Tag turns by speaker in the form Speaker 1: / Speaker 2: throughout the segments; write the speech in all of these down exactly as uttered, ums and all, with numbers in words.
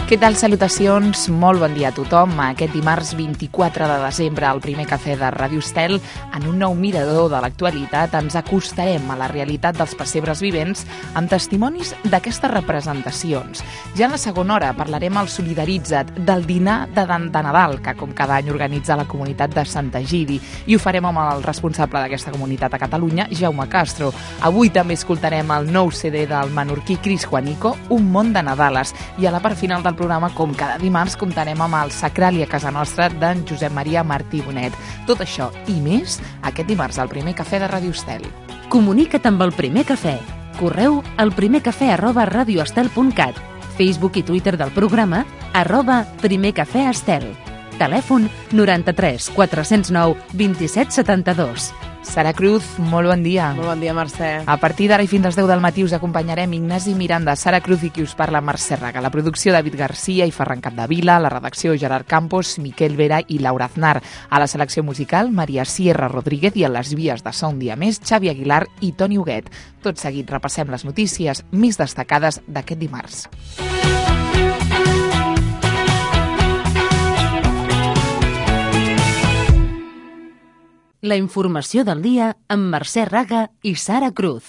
Speaker 1: Què tal? Salutacions, molt bon dia a tothom. Aquest dimarts vint-i-quatre de desembre, al primer cafè de Ràdio Estel, en un nou mirador de l'actualitat, ens acostarem a la realitat dels pessebres vivents amb testimonis d'aquestes representacions. Ja en la segona hora parlarem al Solidaritza't, del dinar de, de Nadal, que com cada any organitza la comunitat de Sant Egidi, i ho farem amb el responsable d'aquesta comunitat a Catalunya, Jaume Castro. Avui també escoltarem el nou C D del menorquí Cris Juanico, Un món de Nadales, i a la part final del programa, com cada dimarts, comptarem amb el Sacrali a casa nostra d'en Josep Maria Martí Bonet. Tot això i més aquest dimarts al primer cafè de Ràdio Estel.
Speaker 2: Comunica't amb el Primer Cafè. Correu al primercafè arroba radioestel punt cat. Facebook i Twitter del programa arroba primercafèestel. Telèfon noranta-tres quatre-cents nou vint-i-set setanta-dos.
Speaker 1: Sara Cruz, molt bon dia.
Speaker 3: Molt bon dia, Mercè.
Speaker 1: A partir d'ara i fins a les deu del matí us acompanyarem Ignasi Miranda, Sara Cruz i qui us parla, Mercè Raga. La producció, David Garcia i Ferran Capdevila. La redacció, Gerard Campos, Miquel Vera i Laura Aznar. A la selecció musical, Maria Sierra Rodríguez, i a les vies de so un dia més, Xavi Aguilar i Toni Huguet. Tot seguit repassem les notícies més destacades d'aquest dimarts.
Speaker 2: La informació del dia amb Mercè Raga i Sara Cruz.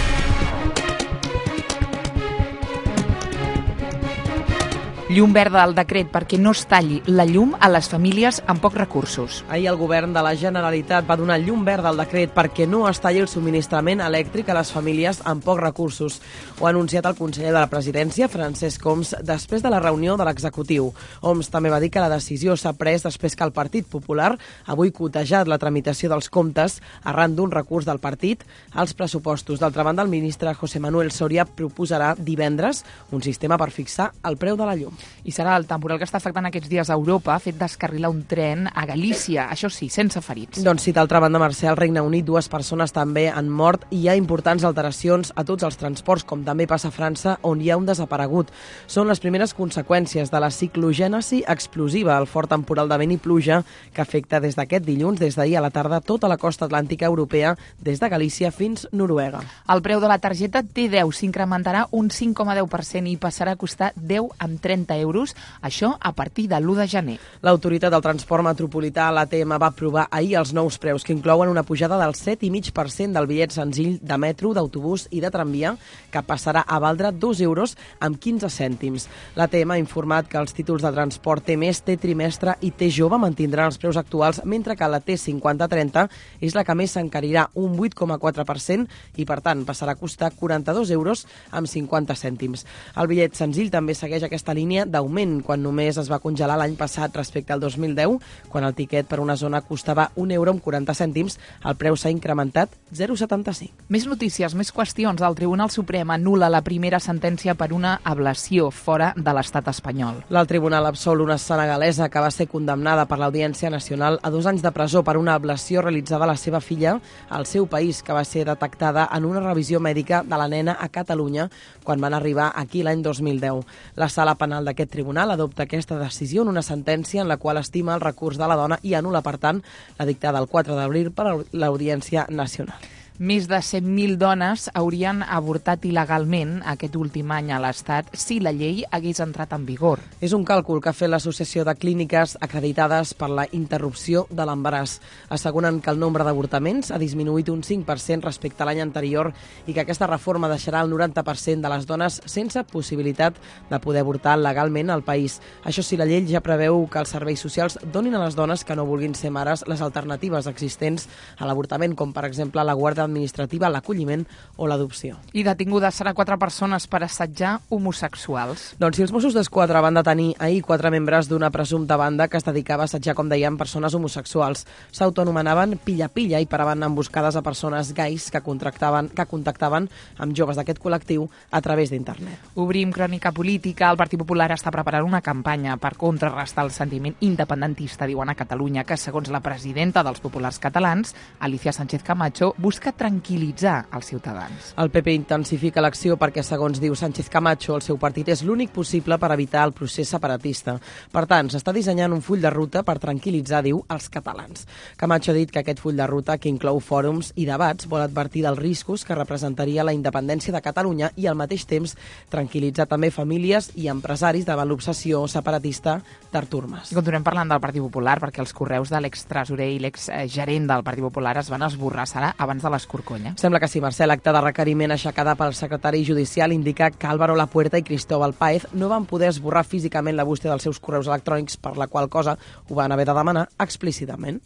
Speaker 1: Llum verda al decret perquè no es talli la llum a les famílies amb pocs recursos.
Speaker 3: Ahir el govern de la Generalitat va donar llum verda al decret perquè no es talli el subministrament elèctric a les famílies amb pocs recursos. Ho ha anunciat el conseller de la Presidència, Francesc Homs, després de la reunió de l'executiu. Homs també va dir que la decisió s'ha pres després que el Partit Popular ha boicotejat la tramitació dels comptes arran d'un recurs del partit als pressupostos. D'altra banda, el ministre José Manuel Soria proposarà divendres un sistema per fixar el preu de la llum.
Speaker 1: I serà el temporal que està afectant aquests dies a Europa ha fet descarrilar un tren a Galícia, això sí, sense ferits.
Speaker 3: Doncs sí, d'altra banda, Mercè, al Regne Unit dues persones també han mort i hi ha importants alteracions a tots els transports, com també passa a França, on hi ha un desaparegut. Són les primeres conseqüències de la ciclogènesi explosiva, el fort temporal de vent i pluja que afecta des d'aquest dilluns, des d'ahir a la tarda, tota la costa atlàntica europea, des de Galícia fins Noruega.
Speaker 1: El preu de la targeta T deu s'incrementarà un cinc coma deu per cent i passarà a costar deu amb trenta euros, això a partir de l'u de gener.
Speaker 3: L'Autoritat del Transport Metropolità, l'A T M, va aprovar ahir els nous preus, que inclouen una pujada del set coma cinc per cent del bitllet senzill de metro, d'autobús i de tramvia, que passarà a valdre dos euros amb quinze cèntims. L'A T M ha informat que els títols de transport T més, T trimestre i T jove mantindran els preus actuals, mentre que la T cinquanta trenta és la que més s'encarirà, un vuit coma quatre per cent, i per tant passarà a costar quaranta-dos euros amb cinquanta cèntims. El bitllet senzill també segueix aquesta línia d'augment, quan només es va congelar l'any passat respecte al dos mil deu, quan el tiquet per una zona costava un euro amb quaranta cèntims, el preu s'ha incrementat zero coma setanta-cinc.
Speaker 1: Més notícies, més qüestions. El Tribunal Suprem anul·la la primera sentència per una ablació fora de l'estat espanyol.
Speaker 3: El tribunal absol una senegalesa que va ser condemnada per l'Audiència Nacional a dos anys de presó per una ablació realitzada a la seva filla al seu país, que va ser detectada en una revisió mèdica de la nena a Catalunya quan van arribar aquí l'any dos mil deu. La sala penal d'aquest tribunal adopta aquesta decisió en una sentència en la qual estima el recurs de la dona i anul·la, per tant, la dictada el quatre d'abril per l'Audiència Nacional.
Speaker 1: Més de cent mil dones haurien avortat il·legalment aquest últim any a l'Estat si la llei hagués entrat en vigor.
Speaker 3: És un càlcul que ha fet l'Associació de Clíniques acreditades per la interrupció de l'embaràs. Asseguren que el nombre d'avortaments ha disminuït un cinc per cent respecte a l'any anterior i que aquesta reforma deixarà el noranta per cent de les dones sense possibilitat de poder avortar legalment al país. Això sí, la llei ja preveu que els serveis socials donin a les dones que no vulguin ser mares les alternatives existents a l'avortament, com per exemple la guarda administrativa, l'acolliment o l'adopció.
Speaker 1: I detingudes serà quatre persones per assetjar homosexuals.
Speaker 3: Doncs si els Mossos d'Esquadra van detenir ahir quatre membres d'una presumpta banda que es dedicava a assetjar, com dèiem, persones homosexuals. S'autoanomenaven Pilla-Pilla i paraven emboscades a persones gais que contractaven, que contactaven amb joves d'aquest col·lectiu a través d'internet.
Speaker 1: Obrim crònica política. El Partit Popular està preparant una campanya per contrarrestar el sentiment independentista, diuen a Catalunya, que segons la presidenta dels populars catalans, Alicia Sánchez Camacho, busca tranquil·litzar els ciutadans.
Speaker 3: El P P intensifica l'acció perquè, segons diu Sánchez Camacho, el seu partit és l'únic possible per evitar el procés separatista. Per tant, s'està dissenyant un full de ruta per tranquil·litzar, diu, els catalans. Camacho ha dit que aquest full de ruta, que inclou fòrums i debats, vol advertir dels riscos que representaria la independència de Catalunya i, al mateix temps, tranquil·litzar també famílies i empresaris davant l'obsessió separatista d'Artur Mas.
Speaker 1: I continuem parlant del Partit Popular perquè els correus de l'extresorer i l'exgerent del Partit Popular es van esborrassar abans de l'escorcoll.
Speaker 3: Sembla que sí, Mercè. L'acte de requeriment aixecada pel secretari judicial indica que Álvaro Lapuerta i Cristóbal Páez no van poder esborrar físicament la bústia dels seus correus electrònics, per la qual cosa ho van haver de demanar explícitament.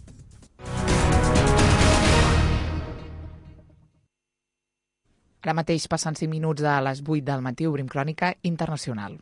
Speaker 1: Ara mateix passen cinc minuts a les vuit del matí, obrim Crònica Internacional.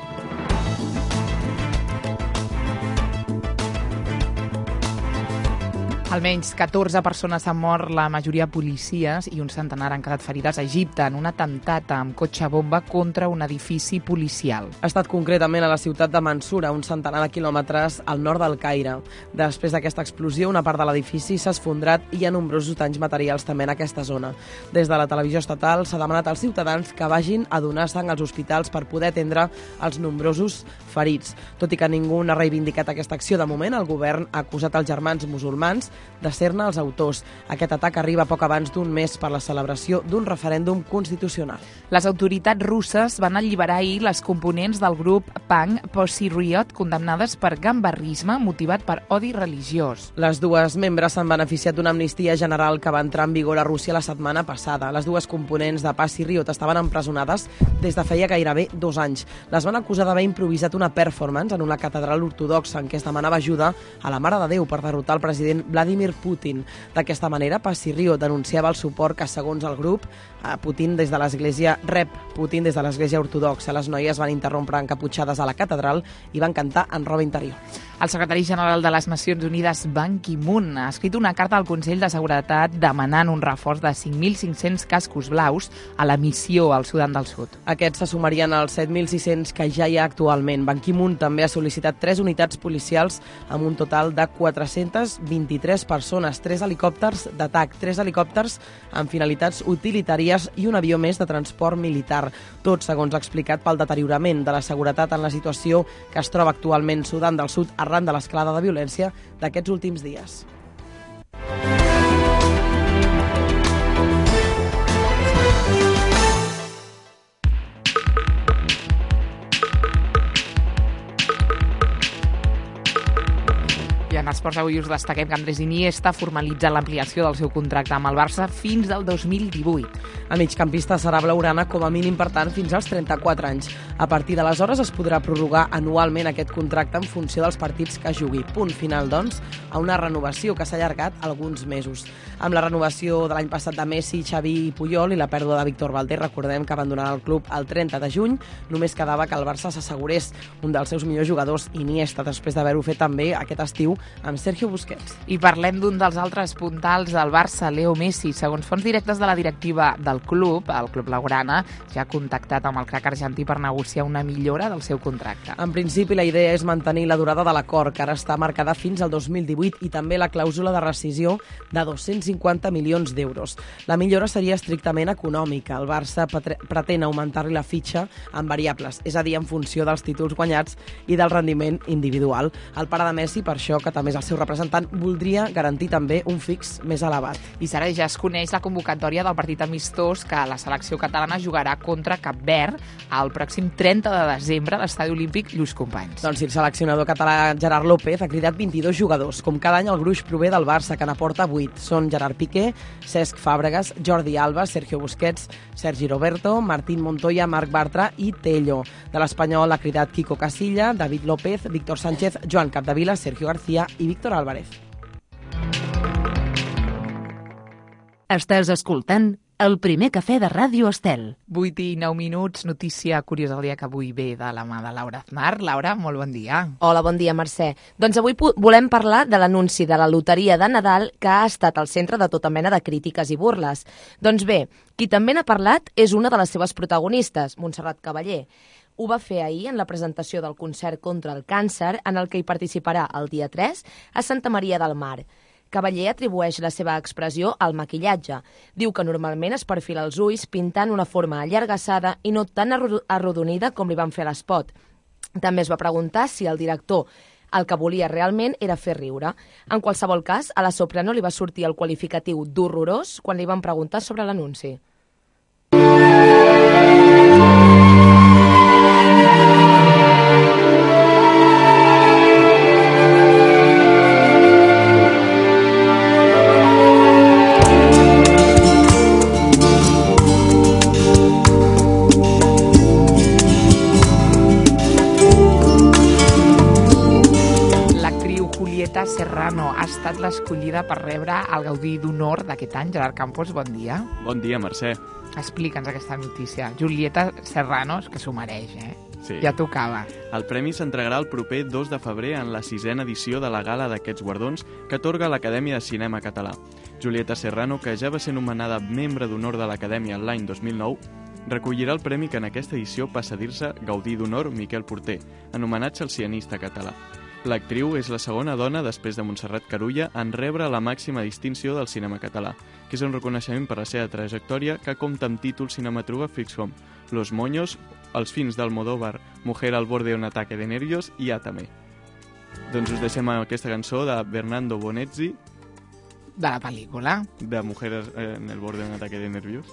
Speaker 1: Almenys catorze persones han mort, la majoria policies, i un centenar han quedat ferides a Egipte en un atemptat amb cotxe bomba contra un edifici policial.
Speaker 3: Ha estat concretament a la ciutat de Mansura, un centenar de quilòmetres al nord del Caire. Després d'aquesta explosió, una part de l'edifici s'ha esfondrat i hi ha nombrosos danys materials també en aquesta zona. Des de la televisió estatal s'ha demanat als ciutadans que vagin a donar sang als hospitals per poder atendre els nombrosos ferits. Tot i que ningú n'ha reivindicat aquesta acció de moment, el govern ha acusat els germans musulmans de ser-ne els autors. Aquest atac arriba poc abans d'un mes per la celebració d'un referèndum constitucional.
Speaker 1: Les autoritats russes van alliberar ahir les components del grup punk Pussy Riot condemnades per gamberrisme motivat per odi religiós.
Speaker 3: Les dues membres s'han beneficiat d'una amnistia general que va entrar en vigor a Rússia la setmana passada. Les dues components de Pussy Riot estaven empresonades des de feia gairebé dos anys. Les van acusar d'haver improvisat una performance en una catedral ortodoxa en què es demanava ajuda a la Mare de Déu per derrotar el president Vladimir Putin. D'aquesta manera, Pussy Riot denunciava el suport que, segons el grup, a Putin des de l'església rep Putin des de l'església ortodoxa. Les noies van interrompre encaputxades a la catedral i van cantar en roba interior.
Speaker 1: El secretari general de les Nacions Unides, Ban Ki-moon, ha escrit una carta al Consell de Seguretat demanant un reforç de cinc mil cinc-cents cascos blaus a la missió al Sudan del Sud.
Speaker 3: Aquests se sumarien als set mil sis-cents que ja hi ha actualment. Ban Ki-moon també ha sol·licitat tres unitats policials amb un total de quatre-centes vint-i-tres persones, tres helicòpters d'atac, tres helicòpters amb finalitats utilitàries i un avió més de transport militar. Tot, segons ha explicat, pel deteriorament de la seguretat en la situació que es troba actualment Sudan del Sud arran de l'escalada de violència d'aquests últims dies.
Speaker 1: I en esports avui us destaquem que Andrés Iniesta formalitza l'ampliació del seu contracte amb el Barça fins al dos mil divuit.
Speaker 3: El migcampista serà blaugrana com a mínim, per tant, fins als trenta-quatre anys. A partir d'aleshores es podrà prorrogar anualment aquest contracte en funció dels partits que jugui. Punt final, doncs, a una renovació que s'ha allargat alguns mesos. Amb la renovació de l'any passat de Messi, Xavi i Puyol i la pèrdua de Víctor Valdés, recordem que abandonarà el club el trenta de juny, només quedava que el Barça s'assegurés un dels seus millors jugadors, Iniesta, després d'haver-ho fet també aquest estiu amb Sergio Busquets.
Speaker 1: I parlem d'un dels altres puntals del Barça, Leo Messi. Segons fonts directes de la directiva del club, el club blaugrana ja ha contactat amb el crac argentí per negociar una millora del seu contracte.
Speaker 3: En principi, la idea és mantenir la durada de l'acord, que ara està marcada fins al dos mil divuit, i també la clàusula de rescisió de dos-cents cinquanta milions d'euros. La millora seria estrictament econòmica. El Barça pretén augmentar-li la fitxa en variables, és a dir, en funció dels títols guanyats i del rendiment individual. El pare de Messi, per això, que també és el seu representant, voldria garantir també un fix més elevat.
Speaker 1: I Sara, ja es coneix la convocatòria del partit amistós que la selecció catalana jugarà contra Cap Verd el pròxim trenta de desembre a l'Estadi Olímpic Lluís Companys.
Speaker 3: Doncs sí, el seleccionador català Gerard López ha cridat vint-i-dos jugadors. Com cada any, el gruix prové del Barça, que n'aporta vuit. Són Gerard Piqué, Cesc Fàbregas, Jordi Alba, Sergio Busquets, Sergi Roberto, Martín Montoya, Marc Bartra i Tello. De l'Espanyol ha cridat Quico Casilla, David López, Víctor Sánchez, Joan Capdevila, Sergio García i Víctor Álvarez.
Speaker 2: Estàs escoltant El primer cafè de Ràdio Estel.
Speaker 1: vuit i nou minuts, notícia curiosa del dia que avui ve de la mà de Laura Aznar. Laura, molt bon dia.
Speaker 4: Hola, bon dia, Mercè. Doncs avui volem parlar de l'anunci de la loteria de Nadal que ha estat al centre de tota mena de crítiques i burles. Doncs bé, qui també n'ha parlat és una de les seves protagonistes, Montserrat Cavaller. Ho va fer ahir en la presentació del concert contra el càncer, en el que hi participarà el dia tres a Santa Maria del Mar. Cavallé atribueix la seva expressió al maquillatge. Diu que normalment es perfila els ulls pintant una forma allargassada i no tan arrodonida com li van fer a l'espot. També es va preguntar si el director el que volia realment era fer riure. En qualsevol cas, a la soprano li va sortir el qualificatiu d'horrorós quan li van preguntar sobre l'anunci.
Speaker 1: Serrano ha estat l'escollida per rebre el Gaudí d'Honor d'aquest any. Gerard Campos, bon dia.
Speaker 5: Bon dia, Mercè.
Speaker 1: Explica'ns aquesta notícia. Julieta Serrano, que s'ho mereix, eh?
Speaker 5: Sí.
Speaker 1: Ja tocava.
Speaker 5: El premi s'entregarà el proper dos de febrer en la sisena edició de la gala d'aquests guardons que atorga l'Acadèmia de Cinema Català. Julieta Serrano, que ja va ser nomenada membre d'honor de l'Acadèmia l'any dos mil nou, recollirà el premi que en aquesta edició passa a dir-se Gaudí d'Honor Miquel Porter, en homenatge al cienista català. L'actriu és la segona dona, després de Montserrat Carulla, en rebre la màxima distinció del cinema català, que és un reconeixement per la seva trajectòria que compta amb títols cinematogràfics com Los Moños, Els fins d'Almodóvar, Mujer al borde de un ataque de nervios i Átame. Doncs us deixem aquesta cançó de Bernardo Bonezzi.
Speaker 1: De la pel·lícula.
Speaker 5: De Mujer en el borde de un ataque de nervios.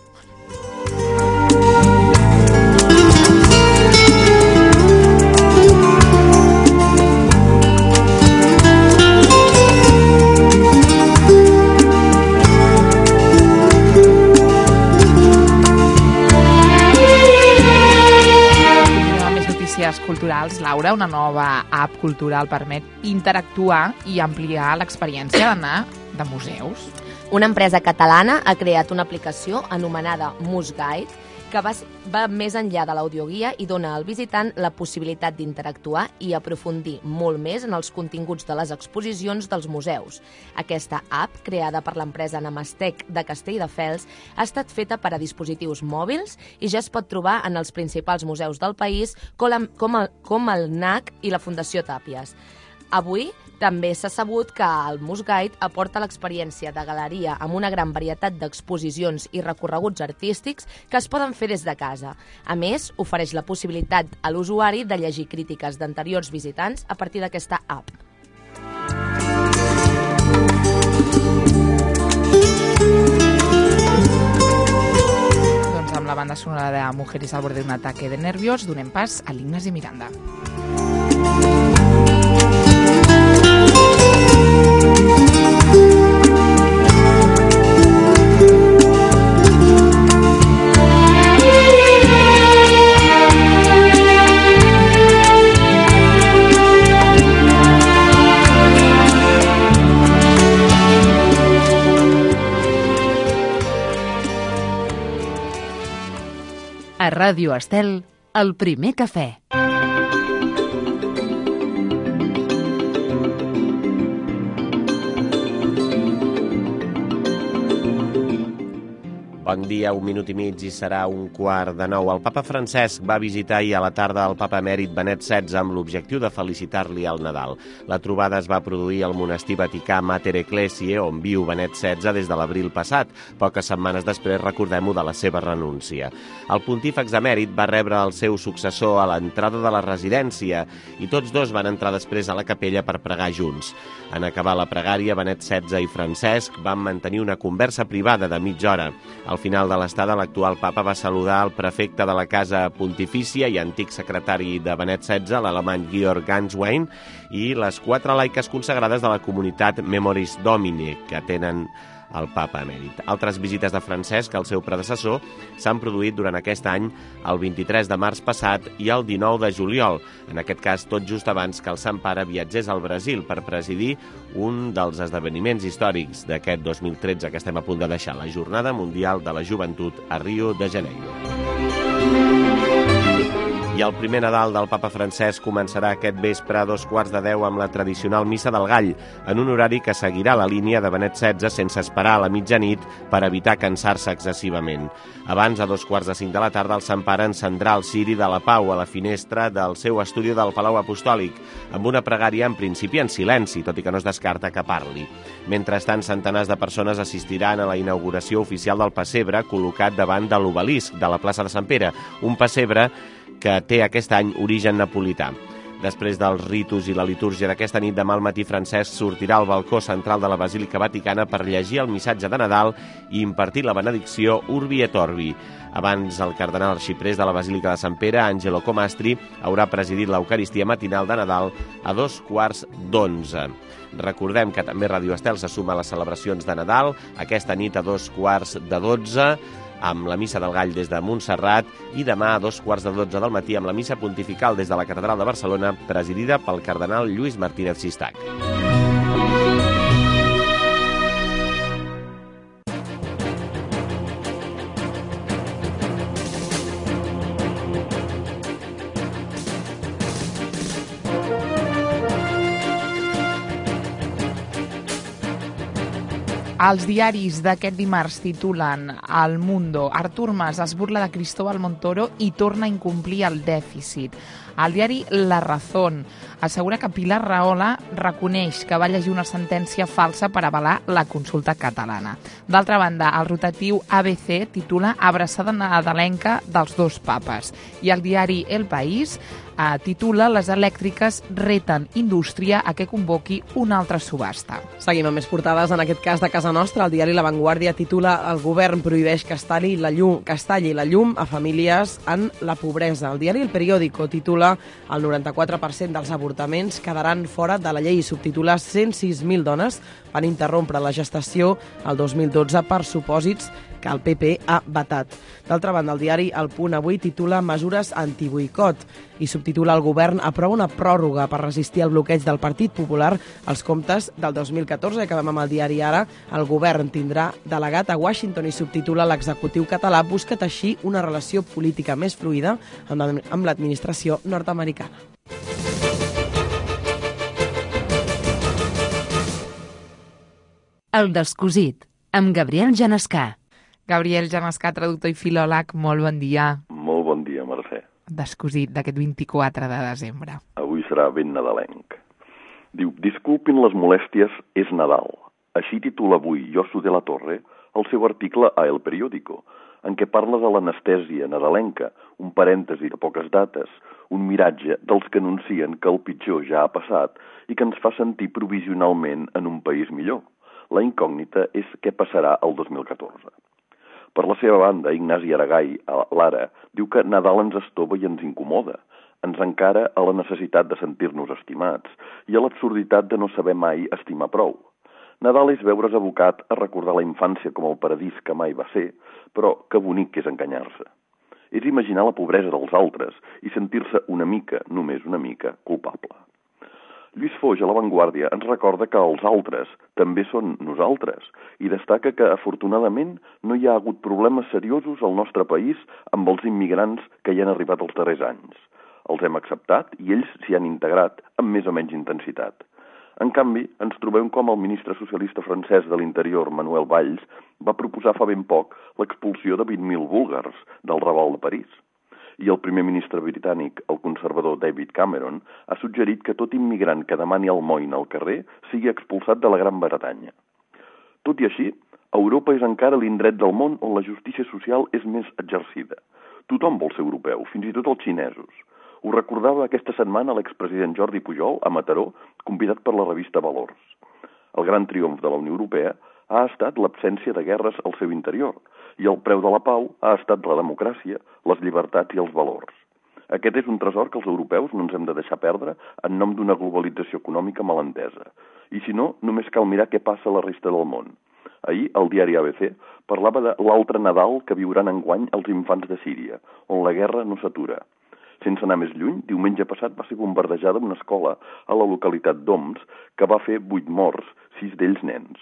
Speaker 1: Culturals, Laura, una nova app cultural permet interactuar i ampliar l'experiència d'anar de museus.
Speaker 4: Una empresa catalana ha creat una aplicació anomenada MusGuide que va, va més enllà de l'audioguia i dona al visitant la possibilitat d'interactuar i aprofundir molt més en els continguts de les exposicions dels museus. Aquesta app, creada per l'empresa Namastec de Castelldefels, ha estat feta per a dispositius mòbils i ja es pot trobar en els principals museus del país, com el, com el, com el N A C i la Fundació Tàpies. Avui també s'ha sabut que el MusGuide aporta l'experiència de galeria amb una gran varietat d'exposicions i recorreguts artístics que es poden fer des de casa. A més, ofereix la possibilitat a l'usuari de llegir crítiques d'anteriors visitants a partir d'aquesta app.
Speaker 1: Doncs amb la banda sonora de Mujeres al borde de un ataque de nervios donem pas a l'Ignasi Miranda.
Speaker 2: A Ràdio Estel, el primer cafè.
Speaker 6: Bon dia, un minut i mig i serà un quart de nou. El papa Francesc va visitar ahir a la tarda el papa emèrit Benet setze amb l'objectiu de felicitar-li el Nadal. La trobada es va produir al monestir vaticà Mater Ecclesiae, on viu Benet setze des de l'abril passat. Poques setmanes després, recordem-ho, de la seva renúncia. El pontífex emèrit va rebre el seu successor a l'entrada de la residència i tots dos van entrar després a la capella per pregar junts. En acabar la pregària, Benet setze i Francesc van mantenir una conversa privada de mitja hora. Al final de l'estada, l'actual papa va saludar el prefecte de la Casa Pontifícia i antic secretari de Benet setze, l'alemany Georg Ganswein, i les quatre laiques consagrades de la comunitat Memoris Domini, que tenen el papa emèrit. Altres visites de Francesc, el seu predecessor, s'han produït durant aquest any el vint-i-tres de març passat i el dinou de juliol, en aquest cas tot just abans que el Sant Pare viatgés al Brasil per presidir un dels esdeveniments històrics d'aquest dos mil tretze que estem a punt de deixar, la Jornada Mundial de la Joventut a Rio de Janeiro. I I el primer Nadal del papa Francesc començarà aquest vespre a dos quarts de deu amb la tradicional Missa del Gall, en un horari que seguirà la línia de Benet setze sense esperar a la mitjanit per evitar cansar-se excessivament. Abans, a dos quarts de cinc de la tarda, el Sant Pare encendrà el ciri de la Pau a la finestra del seu estudi del Palau Apostòlic, amb una pregària en principi en silenci, tot i que no es descarta que parli. Mentrestant, centenars de persones assistiran a la inauguració oficial del pessebre col·locat davant de l'obelisc de la plaça de Sant Pere, un pessebre que té aquest any origen napolità. Després dels ritus i la litúrgia d'aquesta nit, demà al matí Francesc sortirà al balcó central de la Basílica Vaticana per llegir el missatge de Nadal i impartir la benedicció Urbi et Orbi. Abans, el cardenal arxiprés de la Basílica de Sant Pere, Angelo Comastri, haurà presidit l'Eucaristia matinal de Nadal a dos quarts d'onze. Recordem que també Radio Estel se suma a les celebracions de Nadal, aquesta nit a dos quarts de dotze, amb la Missa del Gall des de Montserrat, i demà a dos quarts de dotze del matí amb la Missa Pontifical des de la Catedral de Barcelona, presidida pel cardenal Lluís Martínez Sistac.
Speaker 1: Els diaris d'aquest dimarts titulen El Mundo, Artur Mas es burla de Cristóbal Montoro i torna a incomplir el dèficit. El diari La Razón assegura que Pilar Rahola reconeix que va llegir una sentència falsa per avalar la consulta catalana. D'altra banda, el rotatiu A B C titula Abraçada nadalenca dels dos papes. I el diari El País eh, titula Les elèctriques reten indústria a que convoqui una altra subhasta.
Speaker 3: Seguim amb més portades, en aquest cas de casa nostra. El diari La Vanguardia titula El govern prohibeix que es talli la llum, que es talli la llum a famílies en la pobresa. El diari El Periódico titula El noranta-quatre per cent dels avortaments quedaran fora de la llei i subtitula cent sis mil dones van interrompre la gestació el dos mil dotze per supòsits que el P P ha vetat. D'altra banda, el diari El Punt avui titula Mesures antiboicot i subtitula El govern aprova una pròrroga per resistir el bloqueig del Partit Popular als comptes del dos mil catorze. Acabem amb el diari Ara. El govern tindrà delegat a Washington i subtitula L'executiu català busca teixir una relació política més fluida amb l'administració nord-americana.
Speaker 2: El descosit, amb Gabriel Genescà.
Speaker 1: Gabriel Genescà, traductor i filòleg, molt bon dia.
Speaker 7: Molt bon dia, Mercè.
Speaker 1: Descosit d'aquest vint-i-quatre de desembre.
Speaker 7: Avui serà ben nadalenc. Diu, disculpin les molèsties, és Nadal. Així titula avui Josu de la Torre el seu article a El Periódico, en què parla de l'anestèsia nadalenca, un parèntesi de poques dates, un miratge dels que anuncien que el pitjor ja ha passat i que ens fa sentir provisionalment en un país millor. La incògnita és què passarà el dos mil catorze. Per la seva banda, Ignasi Aragai, a l'Ara, diu que Nadal ens estova i ens incomoda, ens encara a la necessitat de sentir-nos estimats i a l'absurditat de no saber mai estimar prou. Nadal és veure's abocat a recordar la infància com el paradís que mai va ser, però que bonic que és enganyar-se. És imaginar la pobresa dels altres i sentir-se una mica, només una mica, culpable. Lluís Foix, a La Vanguardia, ens recorda que els altres també són nosaltres i destaca que, afortunadament, no hi ha hagut problemes seriosos al nostre país amb els immigrants que hi han arribat els darrers anys. Els hem acceptat i ells s'hi han integrat amb més o menys intensitat. En canvi, ens trobem com el ministre socialista francès de l'Interior, Manuel Valls, va proposar fa ben poc l'expulsió de vint mil búlgars del Raval de París. I el primer ministre britànic, el conservador David Cameron, ha suggerit que tot immigrant que demani almoina al carrer sigui expulsat de la Gran Bretanya. Tot i així, Europa és encara l'indret del món on la justícia social és més exercida. Tothom vol ser europeu, fins i tot els xinesos. Ho recordava aquesta setmana l'expresident Jordi Pujol a Mataró, convidat per la revista Valors. El gran triomf de la Unió Europea ha estat l'absència de guerres al seu interior, i el preu de la pau ha estat la democràcia, les llibertats i els valors. Aquest és un tresor que els europeus no ens hem de deixar perdre en nom d'una globalització econòmica mal entesa. I si no, només cal mirar què passa a la resta del món. Ahir, el diari A B C parlava de l'altre Nadal que viuran enguany els infants de Síria, on la guerra no s'atura. Sense anar més lluny, diumenge passat va ser bombardejada una escola a la localitat d'Homs que va fer vuit morts, sis d'ells nens.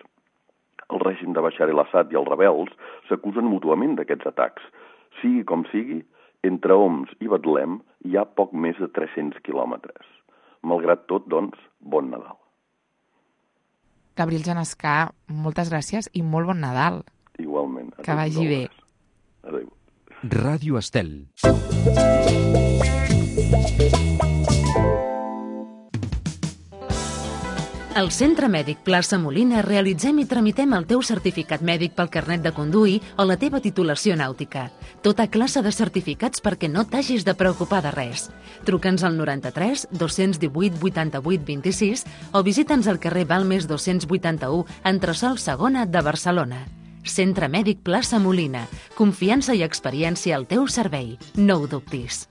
Speaker 7: El règim de Bashar el-Assad i els rebels s'acusen mútuament d'aquests atacs. Sigui com sigui, Entre Oms i Betlem hi ha poc més de tres-cents quilòmetres. Malgrat tot, doncs, bon Nadal.
Speaker 1: Gabriel Genescà, moltes gràcies i molt bon Nadal.
Speaker 7: Igualment.
Speaker 1: Que vagi bé.
Speaker 7: Adéu.
Speaker 8: Ràdio Estel.
Speaker 2: Al Centre Mèdic Plaça Molina realitzem i tramitem el teu certificat mèdic pel carnet de conduir o la teva titulació nàutica. Tota classe de certificats perquè no t'hagis de preocupar de res. Truca'ns al noranta-tres dos-cents divuit vuitanta-vuit vint-i-sis o visita'ns al carrer Balmes dos-cents vuitanta-u, entresòl segona de Barcelona. Centre Mèdic Plaça Molina. Confiança i experiència al teu servei. No ho dubtis.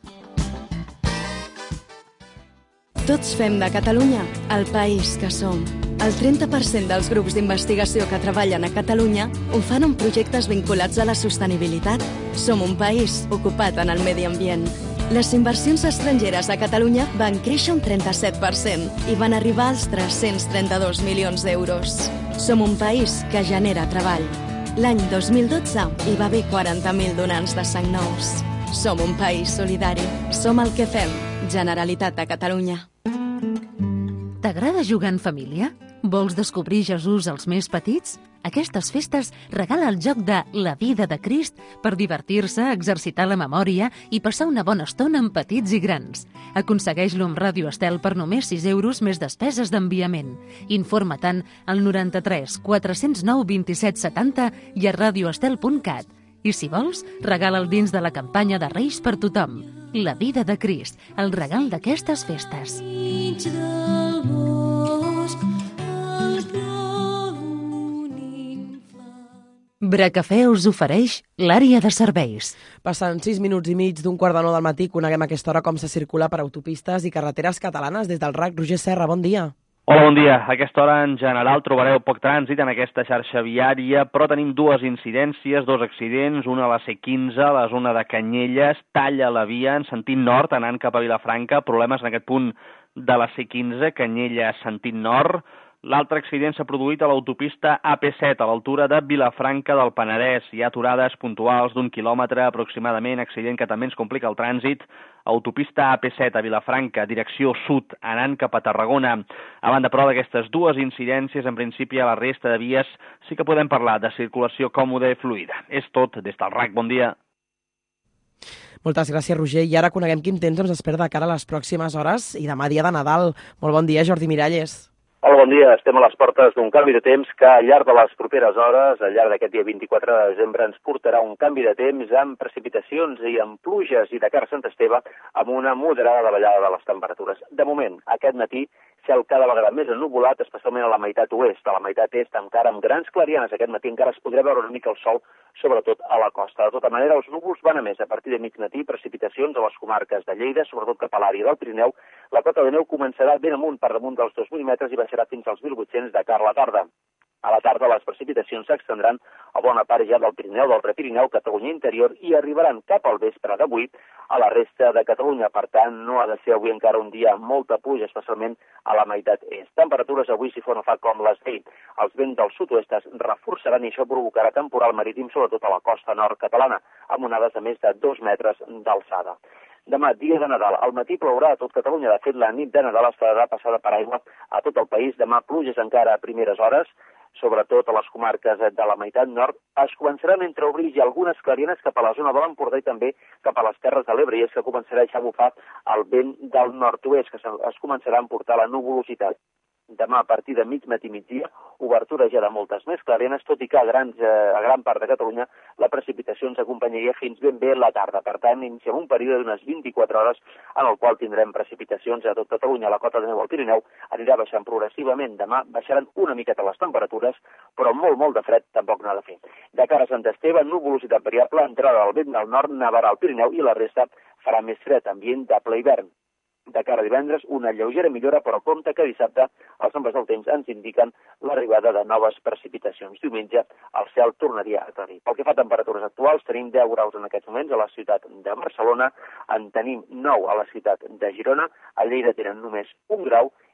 Speaker 9: Tots fem de Catalunya el país que som. El trenta per cent dels grups d'investigació que treballen a Catalunya ho fan en projectes vinculats a la sostenibilitat. Som un país ocupat en el medi ambient. Les inversions estrangeres a Catalunya van créixer un trenta-set per cent i van arribar als tres-cents trenta-dos milions d'euros. Som un país que genera treball. L'any dos mil dotze hi va haver quaranta mil donants de sang nous. Som un país solidari. Som el que fem. Generalitat de Catalunya.
Speaker 2: T'agrada jugar en família? Vols descobrir Jesús als més petits? Aquestes festes regala el joc de La vida de Crist per divertir-se, exercitar la memòria i passar una bona estona amb petits i grans. Aconsegueix-lo amb Ràdio Estel per només sis euros més despeses d'enviament. Informa-te'n al noranta-tres quatre-cents nou vint-i-set setanta i a radioestel punt cat. I si vols, regala'l dins de la campanya de Reis per tothom. La vida de Crist, el regal d'aquestes festes. Bracafè us ofereix l'àrea de serveis.
Speaker 3: Passant sis minuts i mig d'un quart de nou del matí, coneguem a aquesta hora com se circula per autopistes i carreteres catalanes. Des del R A C, Roger Serra, bon dia.
Speaker 10: Hola, bon dia. A aquesta hora, en general, trobareu poc trànsit en aquesta xarxa viària, però tenim dues incidències, dos accidents, una a la C quinze, a la zona de Canyelles, talla la via en sentit nord, anant cap a Vilafranca, problemes en aquest punt de la C quinze, Canyelles, sentit nord. L'altre accident s'ha produït a l'autopista A P set, a l'altura de Vilafranca del Penedès. Hi ha aturades puntuals d'un quilòmetre aproximadament, accident que també ens complica el trànsit. Autopista A P set a Vilafranca, direcció sud, anant cap a Tarragona. A banda, però, d'aquestes dues incidències, en principi a la resta de vies sí que podem parlar de circulació còmoda i fluida. És tot des del R A C. Bon dia.
Speaker 3: Moltes gràcies, Roger. I ara coneguem quin temps ens espera de cara a les pròximes hores i demà dia de Nadal. Molt bon dia, Jordi Miralles.
Speaker 11: Hola, bon dia. Estem a les portes d'un canvi de temps que al llarg de les properes hores, al llarg d'aquest dia vint-i-quatre de desembre, ens portarà un canvi de temps amb precipitacions i amb pluges i de cara a Sant Esteve amb una moderada davallada de les temperatures. De moment, aquest matí, cel cada vegada més ennuvolat, especialment a la meitat oest. A la meitat est, encara amb grans clarianes aquest matí, encara es podrà veure una mica el sol, sobretot a la costa. De tota manera, els núvols van a més a partir de mitjanit, precipitacions a les comarques de Lleida, sobretot cap a l'àrea del Pirineu. La cota de neu començarà ben amunt per damunt dels dos mil metres i baixarà fins als mil vuit-cents de cara a la tarda. A la tarda les precipitacions s'extendran a bona part ja del Pirineu, del Prepirineu, Catalunya interior i arribaran cap al vespre d'avui a la resta de Catalunya. Per tant, no ha de ser avui encara un dia amb molta pluja, especialment a la meitat est. Temperatures avui, si fos no fa com les d'ahir. Els vents del sud-oest es reforçaran i això provocarà temporal marítim, sobretot a la costa nord catalana, amb onades de més de dos metres d'alçada. Demà, dia de Nadal. Al matí plourà a tot Catalunya. De fet, la nit de Nadal es farà passada per aigua a tot el país. Demà, pluges encara a primeres hores, sobretot a les comarques de la meitat nord. Es començaran a entreobrir ja algunes clarianes cap a la zona de l'Empordà i també cap a les Terres de l'Ebre, i és que començarà a deixar bufar el vent del nord-oest, que es començarà a emportar la nuvolositat. Demà, a partir de mig matí migdia, obertura ja de moltes més clarianes, tot i que a, grans, eh, a gran part de Catalunya la precipitació ens acompanyaria fins ben bé la tarda. Per tant, iniciem un període d'unes vint-i-quatre hores en el qual tindrem precipitacions a tot Catalunya. La cota de neu al Pirineu anirà baixant progressivament. Demà baixaran una miqueta les temperatures, però molt, molt de fred tampoc n'ha de fer. De cara a Sant Esteve, nuvolositat variable, entrada del vent del nord, nevarà al Pirineu i la resta farà més fred, ambient de ple hivern. De cara a divendres, una lleugera millora, però compte que dissabte els nombres del temps ens indiquen l'arribada de noves precipitacions. Diumenge el cel tornaria a aclarir. Pel que fa a temperatures actuals, tenim deu graus en aquests moments a la ciutat de Barcelona, en tenim nou a la ciutat de Girona, a Lleida tenen només un grau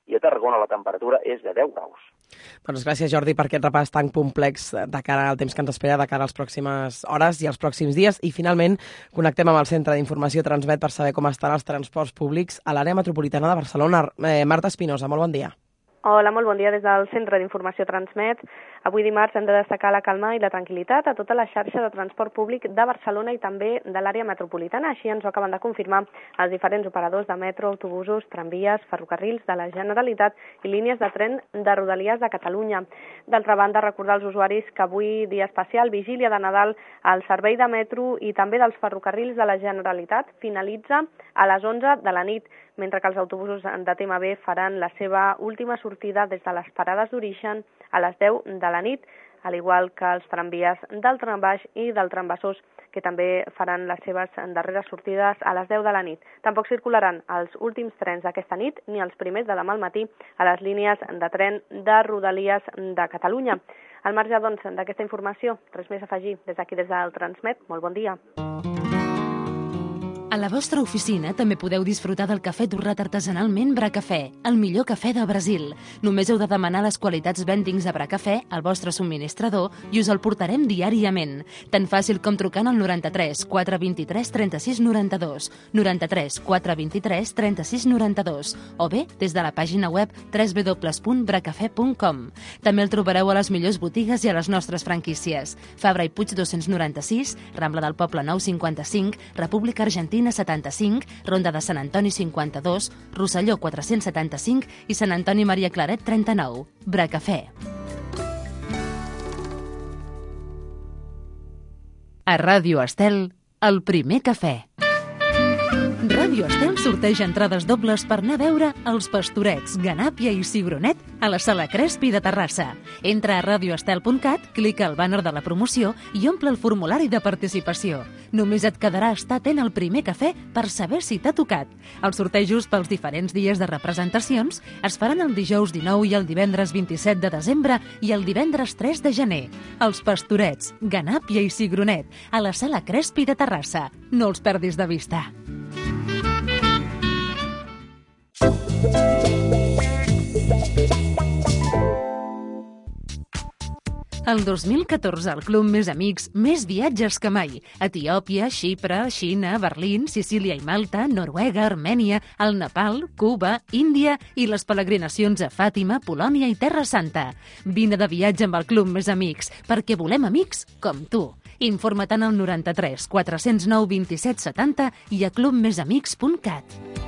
Speaker 11: i a Tarragona la temperatura és de deu graus.
Speaker 3: Doncs gràcies, Jordi, per aquest repàs tan complex de cara al temps que ens espera, de cara a les pròximes hores i als pròxims dies. I, finalment, connectem amb el Centre d'Informació Transmet per saber com estan els transports públics a l'àrea metropolitana de Barcelona. Eh, Marta Espinosa, molt bon dia.
Speaker 12: Hola, molt bon dia des del Centre d'Informació Transmet. Avui dimarts hem de destacar la calma i la tranquil·litat a tota la xarxa de transport públic de Barcelona i també de l'àrea metropolitana. Així ens ho acaben de confirmar els diferents operadors de metro, autobusos, tramvies, ferrocarrils de la Generalitat i línies de tren de Rodalies de Catalunya. D'altra banda, recordar als usuaris que avui, dia especial, vigília de Nadal, el servei de metro i també dels ferrocarrils de la Generalitat finalitza a les onze de la nit, mentre que els autobusos de T M B faran la seva última sortida des de les parades d'origen a les deu de la nit, al igual que els tramvies del trambaix i del trambassós, que també faran les seves darreres sortides a les deu de la nit. Tampoc circularan els últims trens d'aquesta nit ni els primers de demà al matí a les línies de tren de Rodalies de Catalunya. Al marge, doncs, d'aquesta informació, res més a afegir des d'aquí, des del Transmet. Molt bon dia.
Speaker 2: A la vostra oficina també podeu disfrutar del cafè torrat artesanalment Bracafè, el millor cafè de Brasil. Només heu de demanar les qualitats blendings de Bracafè al vostre subministrador i us el portarem diàriament. Tan fàcil com trucant al noranta-tres quatre vint-i-tres trenta-sis noranta-dos, noranta-tres quatre vint-i-tres trenta-sis noranta-dos, o bé des de la pàgina web w w w punt bracafè punt com. També el trobareu a les millors botigues i a les nostres franquícies. Fabra i Puig dos-cents noranta-sis, Rambla del Poble nou cinquanta-cinc, República Argentina setanta-cinc, Ronda de Sant Antoni cinquanta-dos, Rosselló quatre-cents setanta-cinc i Sant Antoni Maria Claret trenta-nou. Bracafè. A Ràdio Estel, el primer cafè. Ràdio Estel sorteja entrades dobles per anar a veure Els Pastorets, Ganàpia i Cigronet a la Sala Crespi de Terrassa. Entra a radio estel punt cat, clica al bàner de la promoció i omple el formulari de participació. Només et quedarà estar atent al primer cafè per saber si t'ha tocat. Els sortejos pels diferents dies de representacions es faran el dijous dinou i el divendres vint-i-set de desembre i el divendres tres de gener. Els Pastorets, Ganàpia i Cigronet a la Sala Crespi de Terrassa. No els perdis de vista. El dos mil catorze, el Club Més Amics, més viatges que mai. Etiòpia, Xipre, Xina, Berlín, Sicília i Malta, Noruega, Armènia, el Nepal, Cuba, Índia i les peregrinacions a Fàtima, Polònia i Terra Santa. Vine de viatge amb el Club Més Amics, perquè volem amics com tu. Informa-te'n al noranta-tres quatre zero nou vint-i-set setanta i a club més amics punt cat.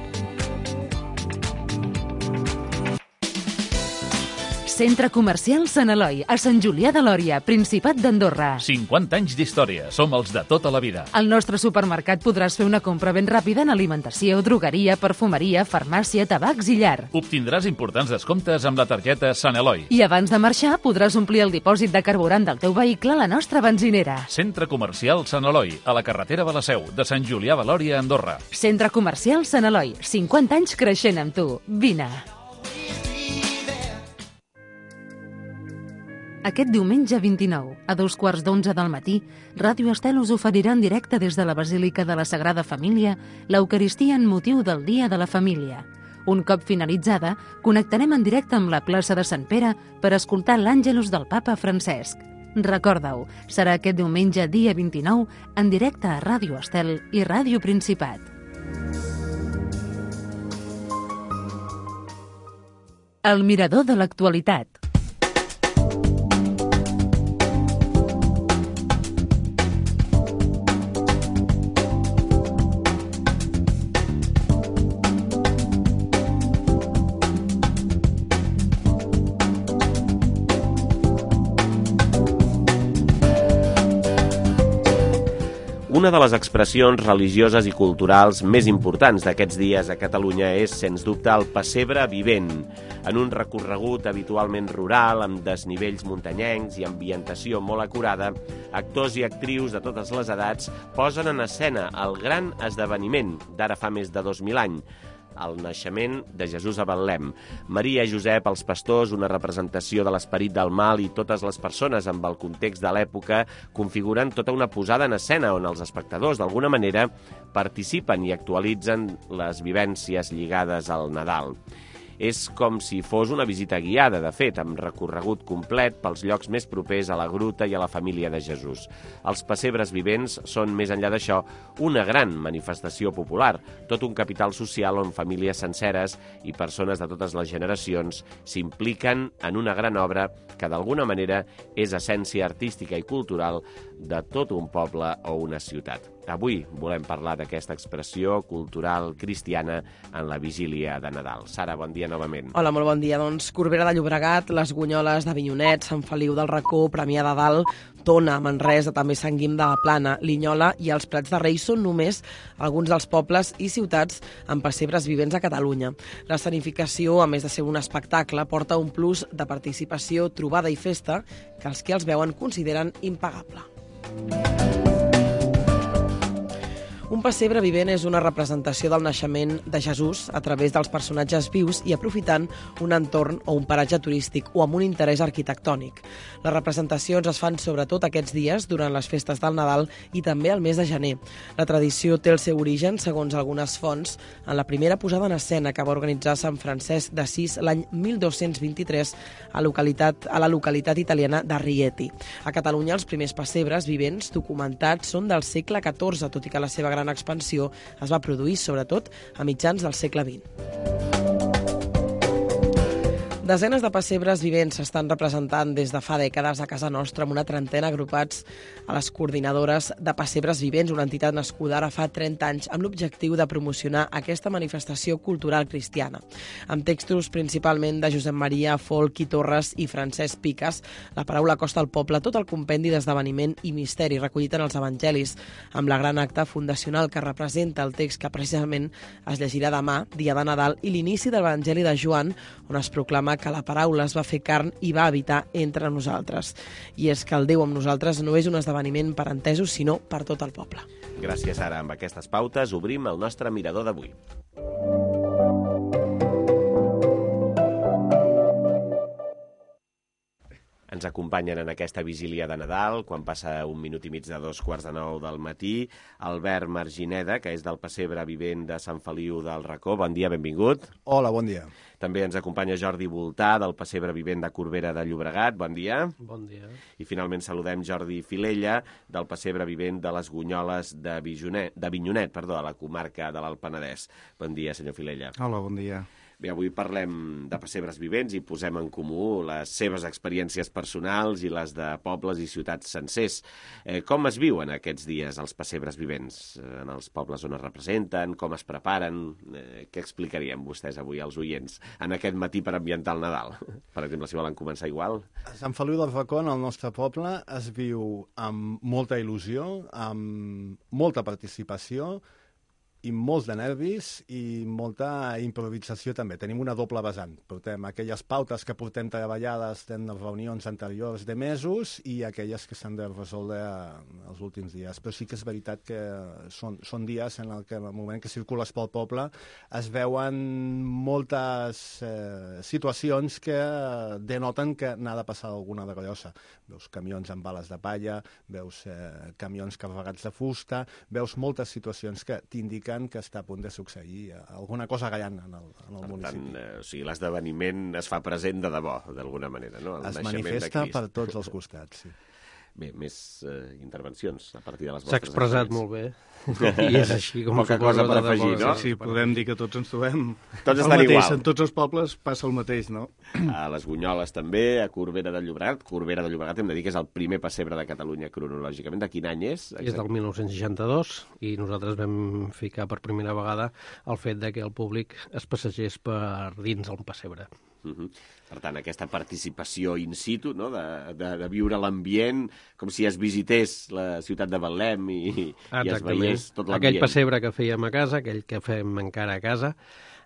Speaker 2: Centre Comercial Sant Eloi, a Sant Julià de Lòria, Principat d'Andorra.
Speaker 13: cinquanta anys d'història, som els de tota la vida.
Speaker 2: Al nostre supermercat podràs fer una compra ben ràpida en alimentació, drogueria, perfumeria, farmàcia, tabacs i llar.
Speaker 13: Obtindràs importants descomptes amb la targeta Sant Eloi.
Speaker 2: I abans de marxar podràs omplir el dipòsit de carburant del teu vehicle a la nostra benzinera.
Speaker 13: Centre Comercial Sant Eloi, a la carretera de la Seu, de Sant Julià de Lòria, Andorra.
Speaker 2: Centre Comercial Sant Eloi, cinquanta anys creixent amb tu. Vine. Aquest diumenge vint-i-nou, a dos quarts d'onze del matí, Ràdio Estel us oferirà en directe des de la Basílica de la Sagrada Família l'Eucaristia en motiu del Dia de la Família. Un cop finalitzada, connectarem en directe amb la plaça de Sant Pere per escoltar l'Àngelus del Papa Francesc. Recorda-ho, serà aquest diumenge dia vint-i-nou en directe a Ràdio Estel i Ràdio Principat. El mirador de l'actualitat.
Speaker 6: Una de les expressions religioses i culturals més importants d'aquests dies a Catalunya és, sens dubte, el pessebre vivent. En un recorregut habitualment rural, amb desnivells muntanyencs i ambientació molt acurada, actors i actrius de totes les edats posen en escena el gran esdeveniment d'ara fa més de dos mil anys, el naixement de Jesús a Betlem. Maria i Josep, els pastors, una representació de l'esperit del mal i totes les persones amb el context de l'època configuren tota una posada en escena on els espectadors, d'alguna manera, participen i actualitzen les vivències lligades al Nadal. És com si fos una visita guiada, de fet, amb recorregut complet pels llocs més propers a la gruta i a la família de Jesús. Els pessebres vivents són, més enllà d'això, una gran manifestació popular, tot un capital social on famílies senceres i persones de totes les generacions s'impliquen en una gran obra que d'alguna manera és essència artística i cultural de tot un poble o una ciutat. Avui volem parlar d'aquesta expressió cultural cristiana en la vigília de Nadal. Sara, bon dia novament.
Speaker 3: Hola, molt bon dia. Doncs Corbera de Llobregat, les Gunyoles d'Avinyonet, Sant Feliu del Racó, Premià de Dalt, Tona, Manresa, també Sant Guim de la Plana, Linyola i els Prats de Rei són només alguns dels pobles i ciutats amb pessebres vivents a Catalunya. L'escenificació, a més de ser un espectacle, porta un plus de participació, trobada i festa que els que els veuen consideren impagable. Un pessebre vivent és una representació del naixement de Jesús a través dels personatges vius i aprofitant un entorn o un paratge turístic o amb un interès arquitectònic. Les representacions es fan sobretot aquests dies durant les festes del Nadal i també al mes de gener. La tradició té el seu origen, segons algunes fonts, en la primera posada en escena que va organitzar Sant Francesc d'Assís l'any mil dos-cents vint-i-tres a, localitat, a la localitat italiana de Rieti. A Catalunya els primers pessebres vivents documentats són del segle catorze, tot i que la seva gran expansió es va produir, sobretot, a mitjans del segle vint. Desenes de pessebres vivents s'estan representant des de fa dècades a casa nostra amb una trentena agrupats a les coordinadores de pessebres vivents, una entitat nascuda ara fa trenta anys amb l'objectiu de promocionar aquesta manifestació cultural cristiana. Amb textos principalment de Josep Maria Folch i Torres i Francesc Piques, la paraula acosta al poble tot el compendi d'esdeveniment i misteri recollit en els evangelis, amb la gran acte fundacional que representa el text que precisament es llegirà demà, dia de Nadal, i l'inici de l'Evangeli de Joan, on es proclama que la paraula es va fer carn i va habitar entre nosaltres. I és que el Déu amb nosaltres no és un esdeveniment per entesos, sinó per tot el poble.
Speaker 6: Gràcies, Sara. Amb aquestes pautes obrim el nostre mirador d'avui. Ens acompanyen en aquesta vigília de Nadal, quan passa un minut i mig de dos quarts de nou del matí, Albert Margineda, que és del pessebre vivent de Sant Feliu del Racó. Bon dia, benvingut.
Speaker 14: Hola, bon dia.
Speaker 6: També ens acompanya Jordi Voltà, del pessebre vivent de Corbera de Llobregat. Bon dia.
Speaker 15: Bon dia.
Speaker 6: I finalment saludem Jordi Filella, del pessebre vivent de les Gunyoles de Vinyonet, perdó, a la comarca de l'Alt Penedès. Bon dia, senyor Filella.
Speaker 14: Hola, bon dia.
Speaker 6: Bé, avui parlem de pessebres vivents i posem en comú les seves experiències personals i les de pobles i ciutats sencers. Eh, com es viuen aquests dies els pessebres vivents en els pobles on es representen? Com es preparen? Eh, què explicarien vostès avui als oients en aquest matí per ambientar el Nadal? Per exemple, si volen començar igual.
Speaker 14: A Sant Feliu del Racó, al nostre poble, es viu amb molta il·lusió, amb molta participació, i molts de nervis i molta improvisació també. Tenim una doble vessant. Portem aquelles pautes que portem treballades en reunions anteriors de mesos i aquelles que s'han de resoldre els últims dies. Però sí que és veritat que són, són dies en el que, en el moment que circules pel poble, es veuen moltes eh, situacions que denoten que n'ha de passar alguna de grossa. Veus camions amb bales de palla, veus eh, camions carregats de fusta, veus moltes situacions que t'indiquen que està a punt de succeir alguna cosa gallant en el, en el
Speaker 6: per
Speaker 14: municipi.
Speaker 6: Tant, eh, o sigui, l'esdeveniment es fa present de debò, d'alguna manera, no? El
Speaker 14: es manifesta per tots els costats, sí.
Speaker 6: Bé, més eh, intervencions a partir de les vostres...
Speaker 15: S'ha expressat molt bé. I és així com
Speaker 6: poca cosa per afegir, no?
Speaker 14: Sí, sí, podem dir que tots ens trobem
Speaker 6: tots estan
Speaker 14: mateix,
Speaker 6: igual.
Speaker 14: En tots els pobles passa el mateix, no?
Speaker 6: A les Gunyoles també, a Corbera de Llobregat. Corbera de Llobregat hem de dir que és el primer pessebre de Catalunya cronològicament. De quin any és?
Speaker 15: És del mil nou-cents seixanta-dos i nosaltres vam ficar per primera vegada el fet de que el públic es passegés per dins el pessebre.
Speaker 6: Uh -huh. Per tant, aquesta participació in situ, no? de, de, de viure l'ambient com si es visités la ciutat de Betlem i, i es veiés tot l'ambient.
Speaker 15: Aquell pessebre que fèiem a casa, aquell que fem encara a casa,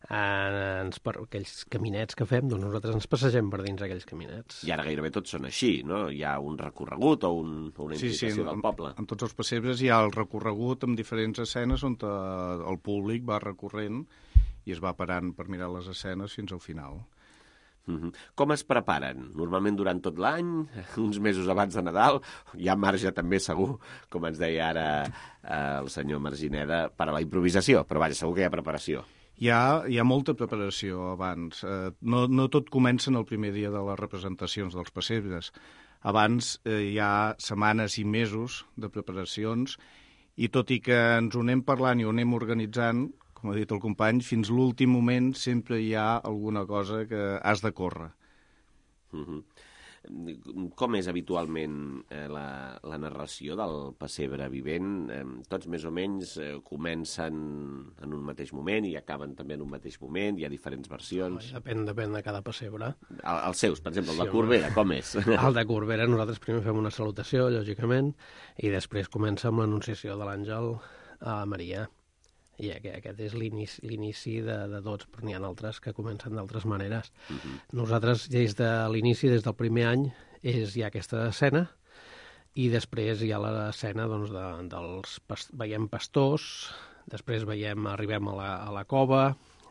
Speaker 15: eh, ens, per, aquells caminets que fem, doncs nosaltres ens passegem per dins aquells caminets.
Speaker 6: I ara gairebé tots són així, no? Hi ha un recorregut o, un, o una implicació
Speaker 16: sí, sí,
Speaker 6: del
Speaker 16: en,
Speaker 6: poble.
Speaker 16: En tots els pessebres hi ha el recorregut amb diferents escenes on el públic va recorrent i es va parant per mirar les escenes fins al final.
Speaker 6: Uh-huh. Com es preparen? Normalment durant tot l'any, uns mesos abans de Nadal, hi ha marge també segur, com ens deia ara eh, el senyor Margineda, per a la improvisació, però vaja, segur que hi ha preparació.
Speaker 16: Hi ha, hi ha molta preparació abans. Eh, no, no tot comença en el primer dia de les representacions dels pessebres. Abans eh, hi ha setmanes i mesos de preparacions i tot i que ens ho anem parlant i ho anem organitzant, com ha dit el company, fins l'últim moment sempre hi ha alguna cosa que has de córrer.
Speaker 6: Mm-hmm. Com és habitualment eh, la, la narració del pessebre vivent? Eh, tots més o menys eh, comencen en un mateix moment i acaben també en un mateix moment? Hi ha diferents versions?
Speaker 15: No, depèn, depèn de cada pessebre.
Speaker 6: El, els seus, per exemple, el
Speaker 15: Sí,
Speaker 6: de Corbera, com és?
Speaker 15: El de Corbera, nosaltres primer fem una salutació, lògicament, i després comença amb l'anunciació de l'àngel a Maria. I aquest és l'inici de, de tots, però n'hi ha altres que comencen d'altres maneres. Uh-huh. Nosaltres, des de l'inici, des del primer any, és, hi ha aquesta escena, i després hi ha l'escena doncs, de, dels... veiem pastors, després veiem, arribem a la, a la cova,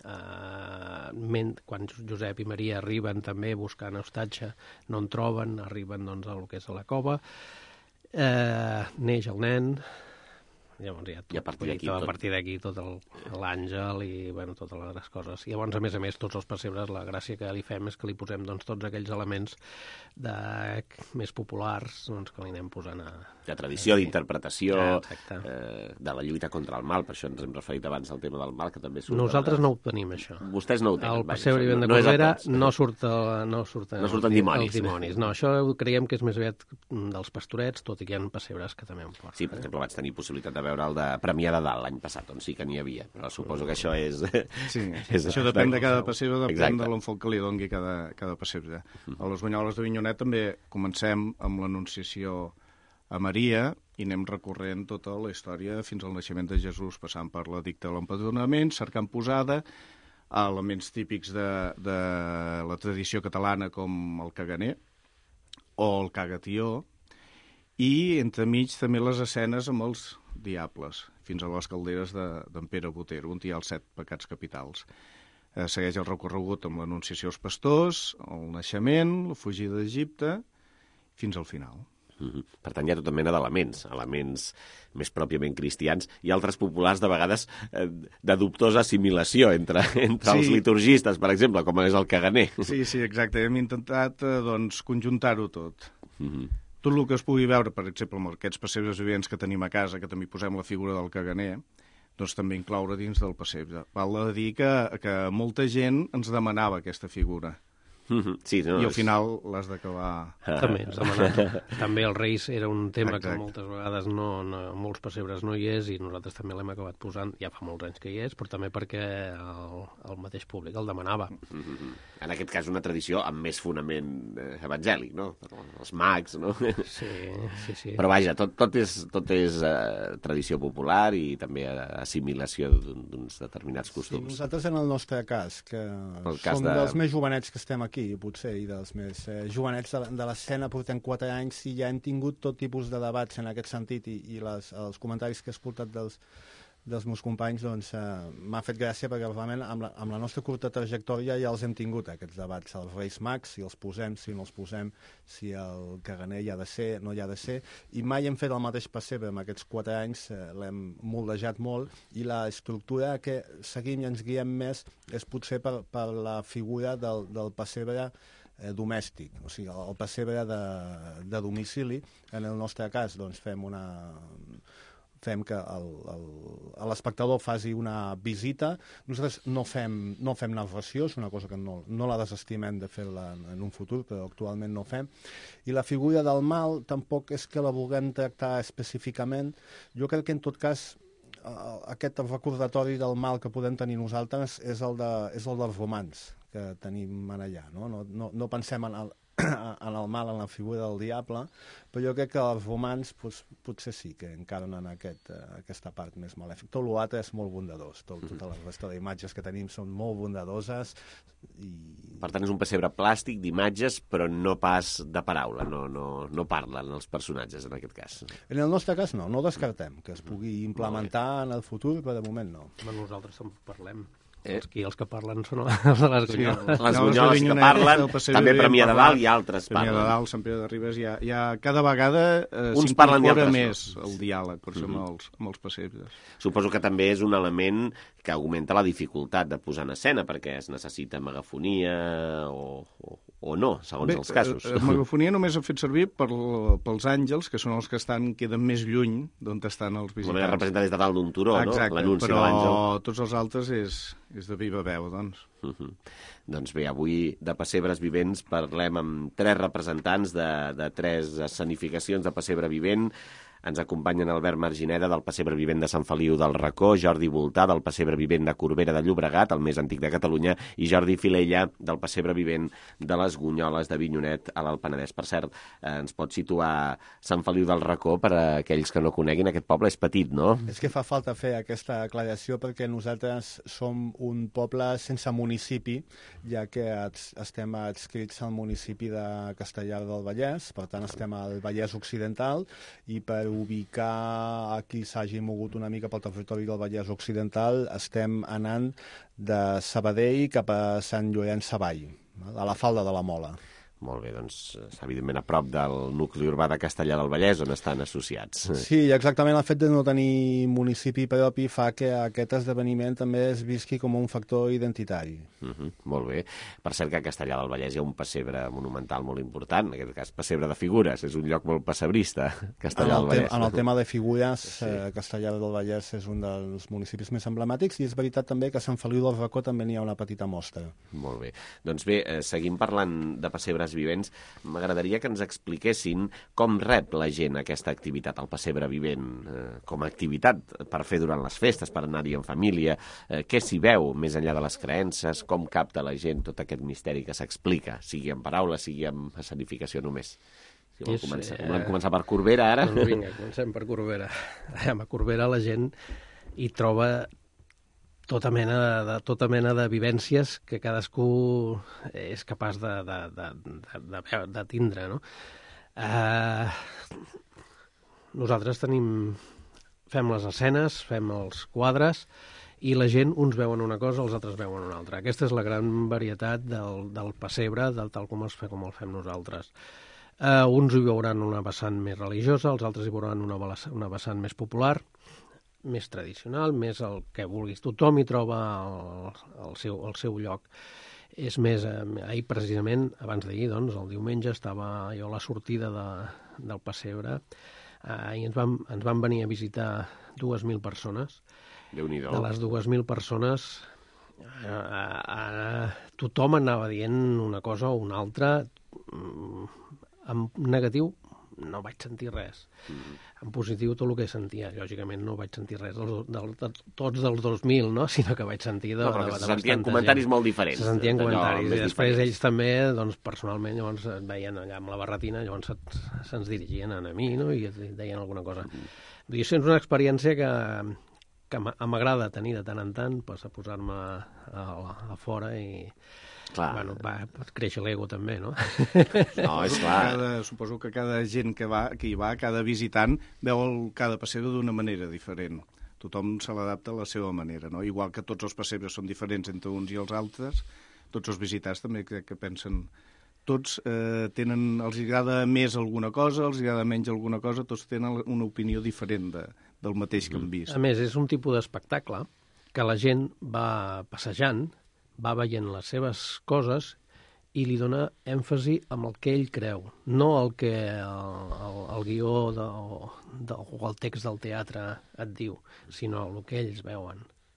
Speaker 15: eh, ment, quan Josep i Maria arriben també buscant hostatge, no en troben, arriben doncs, a lo que és a la cova, eh, neix el nen. Llavors ja tot,
Speaker 6: I a partir d'aquí
Speaker 15: tot, a partir d'aquí tot l'àngel i bueno, totes les coses. I llavors, a més a més, tots els pessebres, la gràcia que li fem és que li posem doncs, tots aquells elements de, més populars doncs, que li anem posant a...
Speaker 6: De tradició,
Speaker 15: sí.
Speaker 6: d'interpretació,
Speaker 15: ja,
Speaker 6: eh, de la lluita contra el mal, per això ens hem referit abans al tema del mal, que també surt...
Speaker 15: Nosaltres no ho tenim, això.
Speaker 6: Vostès no ho tenen.
Speaker 15: El pessebre vivent de Corbera no, surt, no, surt,
Speaker 6: no surten dimonis.
Speaker 15: Els dimonis. No, això creiem que és més aviat dels pastorets, tot i que hi ha pessebres que també en porten.
Speaker 6: Sí, per exemple, vaig tenir possibilitat de veure el de Premià de Dalt l'any passat, on sí que n'hi havia, però suposo que això és...
Speaker 16: Sí, és això depèn de cada pessebre, depèn Exacte. de l'enfoc que li dongui cada, cada pessebre. A les Banyoles de Avinyonet també comencem amb l'anunciació a Maria i anem recorrent tota la història fins al naixement de Jesús, passant per l'edicte de l'empadronament, cercant posada, elements típics de, de la tradició catalana com el caganer o el cagatió, i entremig també les escenes amb els diables, fins a les calderes d'en de, Pere Botero, on hi ha els set pecats capitals. Eh, segueix el recorregut amb l'anunciació als pastors, el naixement, la fugida d'Egipte, fins al final.
Speaker 6: Mm-hmm. Per tant, hi ha tota mena d'elements, elements més pròpiament cristians i altres populars, de vegades, eh, de dubtosa assimilació entre, entre sí. els liturgistes, per exemple, com és el caganer.
Speaker 16: Sí, sí, exacte. Hem intentat eh, doncs, conjuntar-ho tot.
Speaker 6: Mm-hmm.
Speaker 16: Tot el que es pugui veure, per exemple, amb aquests pessebres vivents que tenim a casa, que també posem la figura del caganer, doncs també incloure dins del pessebre. Val a dir que, que molta gent ens demanava aquesta figura.
Speaker 6: Sí, no,
Speaker 16: I al final l'has d'acabar...
Speaker 15: També ens demanen. També els Reis era un tema Exacte. que moltes vegades no, no, molts pessebres no hi és i nosaltres també l'hem acabat posant, ja fa molts anys que hi és, però també perquè el, el mateix públic el demanava.
Speaker 6: En aquest cas una tradició amb més fonament eh, evangèlic, no? Els mags, no?
Speaker 15: Sí, sí, sí.
Speaker 6: Però vaja, tot, tot és, tot és eh, tradició popular i també assimilació d'uns determinats costums.
Speaker 14: Sí, nosaltres en el nostre cas, que
Speaker 6: cas
Speaker 14: som
Speaker 6: de...
Speaker 14: dels més jovenets que estem aquí, potser, i dels més eh, jovenets de, de l'escena, portem quatre anys i ja hem tingut tot tipus de debats en aquest sentit i, i les, els comentaris que he escoltat dels, dels meus companys doncs, eh, m'ha fet gràcia perquè realment amb la, amb la nostra curta trajectòria ja els hem tingut, aquests debats. Els Reis Mags, si els posem, si no els posem, si el caganer hi ha de ser, no hi ha de ser, i mai hem fet el mateix pessebre en aquests quatre anys, eh, l'hem moldejat molt, i la estructura que seguim i ens guiem més és potser per, per la figura del, del pessebre eh, domèstic, o sigui, el pessebre de, de domicili. En el nostre cas, doncs, fem una... fem que l'espectador faci una visita. Nosaltres no fem, no fem narració, és una cosa que no, no la desestimem de fer-la en, en un futur, però actualment no fem. I la figura del mal tampoc és que la vulguem tractar específicament. Jo crec que en tot cas aquest recordatori del mal que podem tenir nosaltres és el, de, és el dels romans que tenim allà. No, no, no, no pensem en el, en el mal, en la figura del diable, però jo crec que els romans pues, potser sí que encarnen aquest, aquesta part més malèfica. Tot l'altre és molt bondadós, tot, tota la resta d'imatges que tenim són molt bondadoses. I...
Speaker 6: Per tant, és un pessebre plàstic d'imatges, però no pas de paraula, no, no, no parlen els personatges en aquest cas.
Speaker 14: En el nostre cas no, no descartem que es pugui implementar en el futur, però de moment no.
Speaker 15: Però nosaltres tampoc parlem. Eh? Aquí els que parlen són els de les Gunyoles.
Speaker 6: Sí, les Gunyoles que parlen, també Premià de Dalt i altres parlen.
Speaker 16: Premià de Dalt, Sant Pere de Ribes, hi ha, hi ha cada vegada eh,
Speaker 6: s'incorpora
Speaker 16: més no. el diàleg, per això mm -hmm. amb, els, amb els pessebres.
Speaker 6: Suposo que també és un element que augmenta la dificultat de posar en escena, perquè es necessita megafonia o, o, o no, segons
Speaker 16: Bé,
Speaker 6: els casos.
Speaker 16: La megafonia només ha fet servir per, pels àngels, que són els que estan queden més lluny d'on estan els visitants.
Speaker 6: Només representa des de dalt d'un turó,
Speaker 16: exacte,
Speaker 6: no? L'anunci
Speaker 16: però
Speaker 6: de l'àngel.
Speaker 16: Tots els altres és, és de viva veu, doncs.
Speaker 6: Uh -huh. Doncs bé, avui de Pessebres Vivents parlem amb tres representants de, de tres escenificacions de Pessebre Vivent. Ens acompanyen Albert Margineda, del Pessebre Vivent de Sant Feliu del Racó, Jordi Voltà, del Pessebre Vivent de Corbera de Llobregat, el més antic de Catalunya, i Jordi Filella, del Pessebre Vivent de les Gunyoles de Vinyonet, a l'Alt Penedès. Per cert, eh, ens pot situar Sant Feliu del Racó per a aquells que no coneguin. Aquest poble és petit, no?
Speaker 14: És que fa falta fer aquesta aclaració perquè nosaltres som un poble sense municipi, ja que estem adscrits al municipi de Castellar del Vallès, per tant estem al Vallès Occidental, i per ubicar a qui s'hagi mogut una mica pel territori del Vallès Occidental, estem anant de Sabadell cap a Sant Llorenç Savall, a la falda de la Mola.
Speaker 6: Molt bé, doncs, evidentment a prop del nucli urbà de Castellar del Vallès, on estan associats.
Speaker 14: Sí, exactament, el fet de no tenir municipi propi fa que aquest esdeveniment també es visqui com un factor identitari.
Speaker 6: Uh -huh, molt bé. Per cert que a Castellar del Vallès hi ha un pessebre monumental molt important, en aquest cas pessebre de figures, és un lloc molt pessebrista, Castellar del Vallès.
Speaker 14: En el tema de figures, sí. eh, Castellar del Vallès és un dels municipis més emblemàtics, i és veritat també que a Sant Feliu del Racó també n'hi ha una petita mostra.
Speaker 6: Molt bé. Doncs bé, eh, seguim parlant de pessebres vivents. M'agradaria que ens expliquessin com rep la gent aquesta activitat, el pessebre vivent, eh, com a activitat per fer durant les festes, per anar-hi en família, eh, què s'hi veu més enllà de les creences, com capta la gent tot aquest misteri que s'explica, sigui en paraules, sigui en escenificació només. Si volem començar, eh... volem començar per Corbera, ara?
Speaker 15: Doncs vinga, comencem per Corbera. A Corbera la gent hi troba tota mena de, tota mena de vivències que cadascú és capaç de, de, de, de, de, de tindre, no? Uh, nosaltres tenim... fem les escenes, fem els quadres, i la gent, uns veuen una cosa, els altres veuen una altra. Aquesta és la gran varietat del, del pessebre, del tal com, es fe, com el fem nosaltres. Uh, uns hi veuran una vessant més religiosa, els altres hi veuran una, una vessant més popular, més tradicional, més el que vulguis. Tothom hi troba el, el, seu, el seu lloc. És més, eh, ahir precisament, abans d'ahir, doncs, el diumenge, estava jo a la sortida de, del pessebre, eh, i ens van, ens van venir a visitar dues mil persones.
Speaker 6: Déu-n'hi-do.
Speaker 15: De les dues mil persones, eh, eh, tothom anava dient una cosa o una altra. En negatiu no vaig sentir res. Mm. En positiu tot el que sentia. Lògicament no vaig sentir res dels, del, de, tots dels dos mil, no? Sinó que vaig sentir de,
Speaker 6: no, però
Speaker 15: de,
Speaker 6: que
Speaker 15: de
Speaker 6: se sentien comentaris
Speaker 15: gent.
Speaker 6: molt diferents.
Speaker 15: Se sentien comentaris. I després
Speaker 6: diferents.
Speaker 15: Ells també, doncs, personalment, llavors et veien allà amb la barretina, llavors se'ns dirigien a mi, no? I deien alguna cosa. Mm. I això és una experiència que, que m'agrada tenir de tant en tant, pues, a posar-me a, a, a fora i... Clar. Bueno, va, pot créixer l'ego també, no?
Speaker 6: No, és clar.
Speaker 16: Cada, suposo que cada gent que, va, que hi va, cada visitant, veu el, cada pessebre d'una manera diferent. Tothom se l'adapta a la seva manera, no? Igual que tots els pessebres són diferents entre uns i els altres, tots els visitants també crec que pensen... Tots eh, tenen, els agrada més alguna cosa, els agrada menys alguna cosa, tots tenen una opinió diferent de, del mateix que han vist.
Speaker 15: A més, és un tipus d'espectacle que la gent va passejant, va veient les seves coses i li dona èmfasi amb el que ell creu, no el que el, el, el guió de, de, o el text del teatre et diu, sinó el que ells veuen.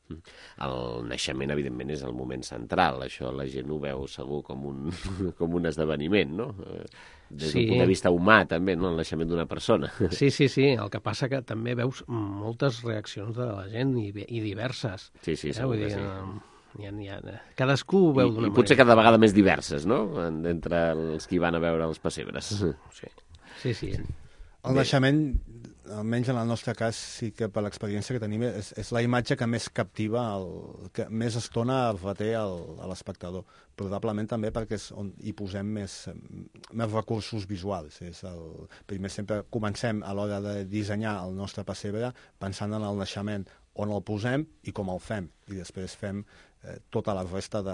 Speaker 6: El naixement, evidentment, és el moment central. Això la gent ho veu segur com un, com un esdeveniment, no? Des sí. d'un punt de vista humà, també, no? El naixement d'una persona.
Speaker 15: Sí, sí, sí. El que passa que també veus moltes reaccions de la gent i, i diverses.
Speaker 6: Sí, sí, segur eh? que sí.
Speaker 15: Hi ha, hi ha, cadascú ho veu d'una manera.
Speaker 6: I potser cada vegada més diverses, no? Entre els que hi van a veure els pessebres.
Speaker 15: Sí, sí. sí.
Speaker 14: El naixement, almenys en el nostre cas, sí que per l'experiència que tenim, és, és la imatge que més captiva, el, que més estona reté el, a l'espectador. Probablement també perquè és on hi posem més, més recursos visuals. És el, primer sempre comencem a l'hora de dissenyar el nostre pessebre pensant en el naixement on el posem i com el fem. I després fem eh, tota la resta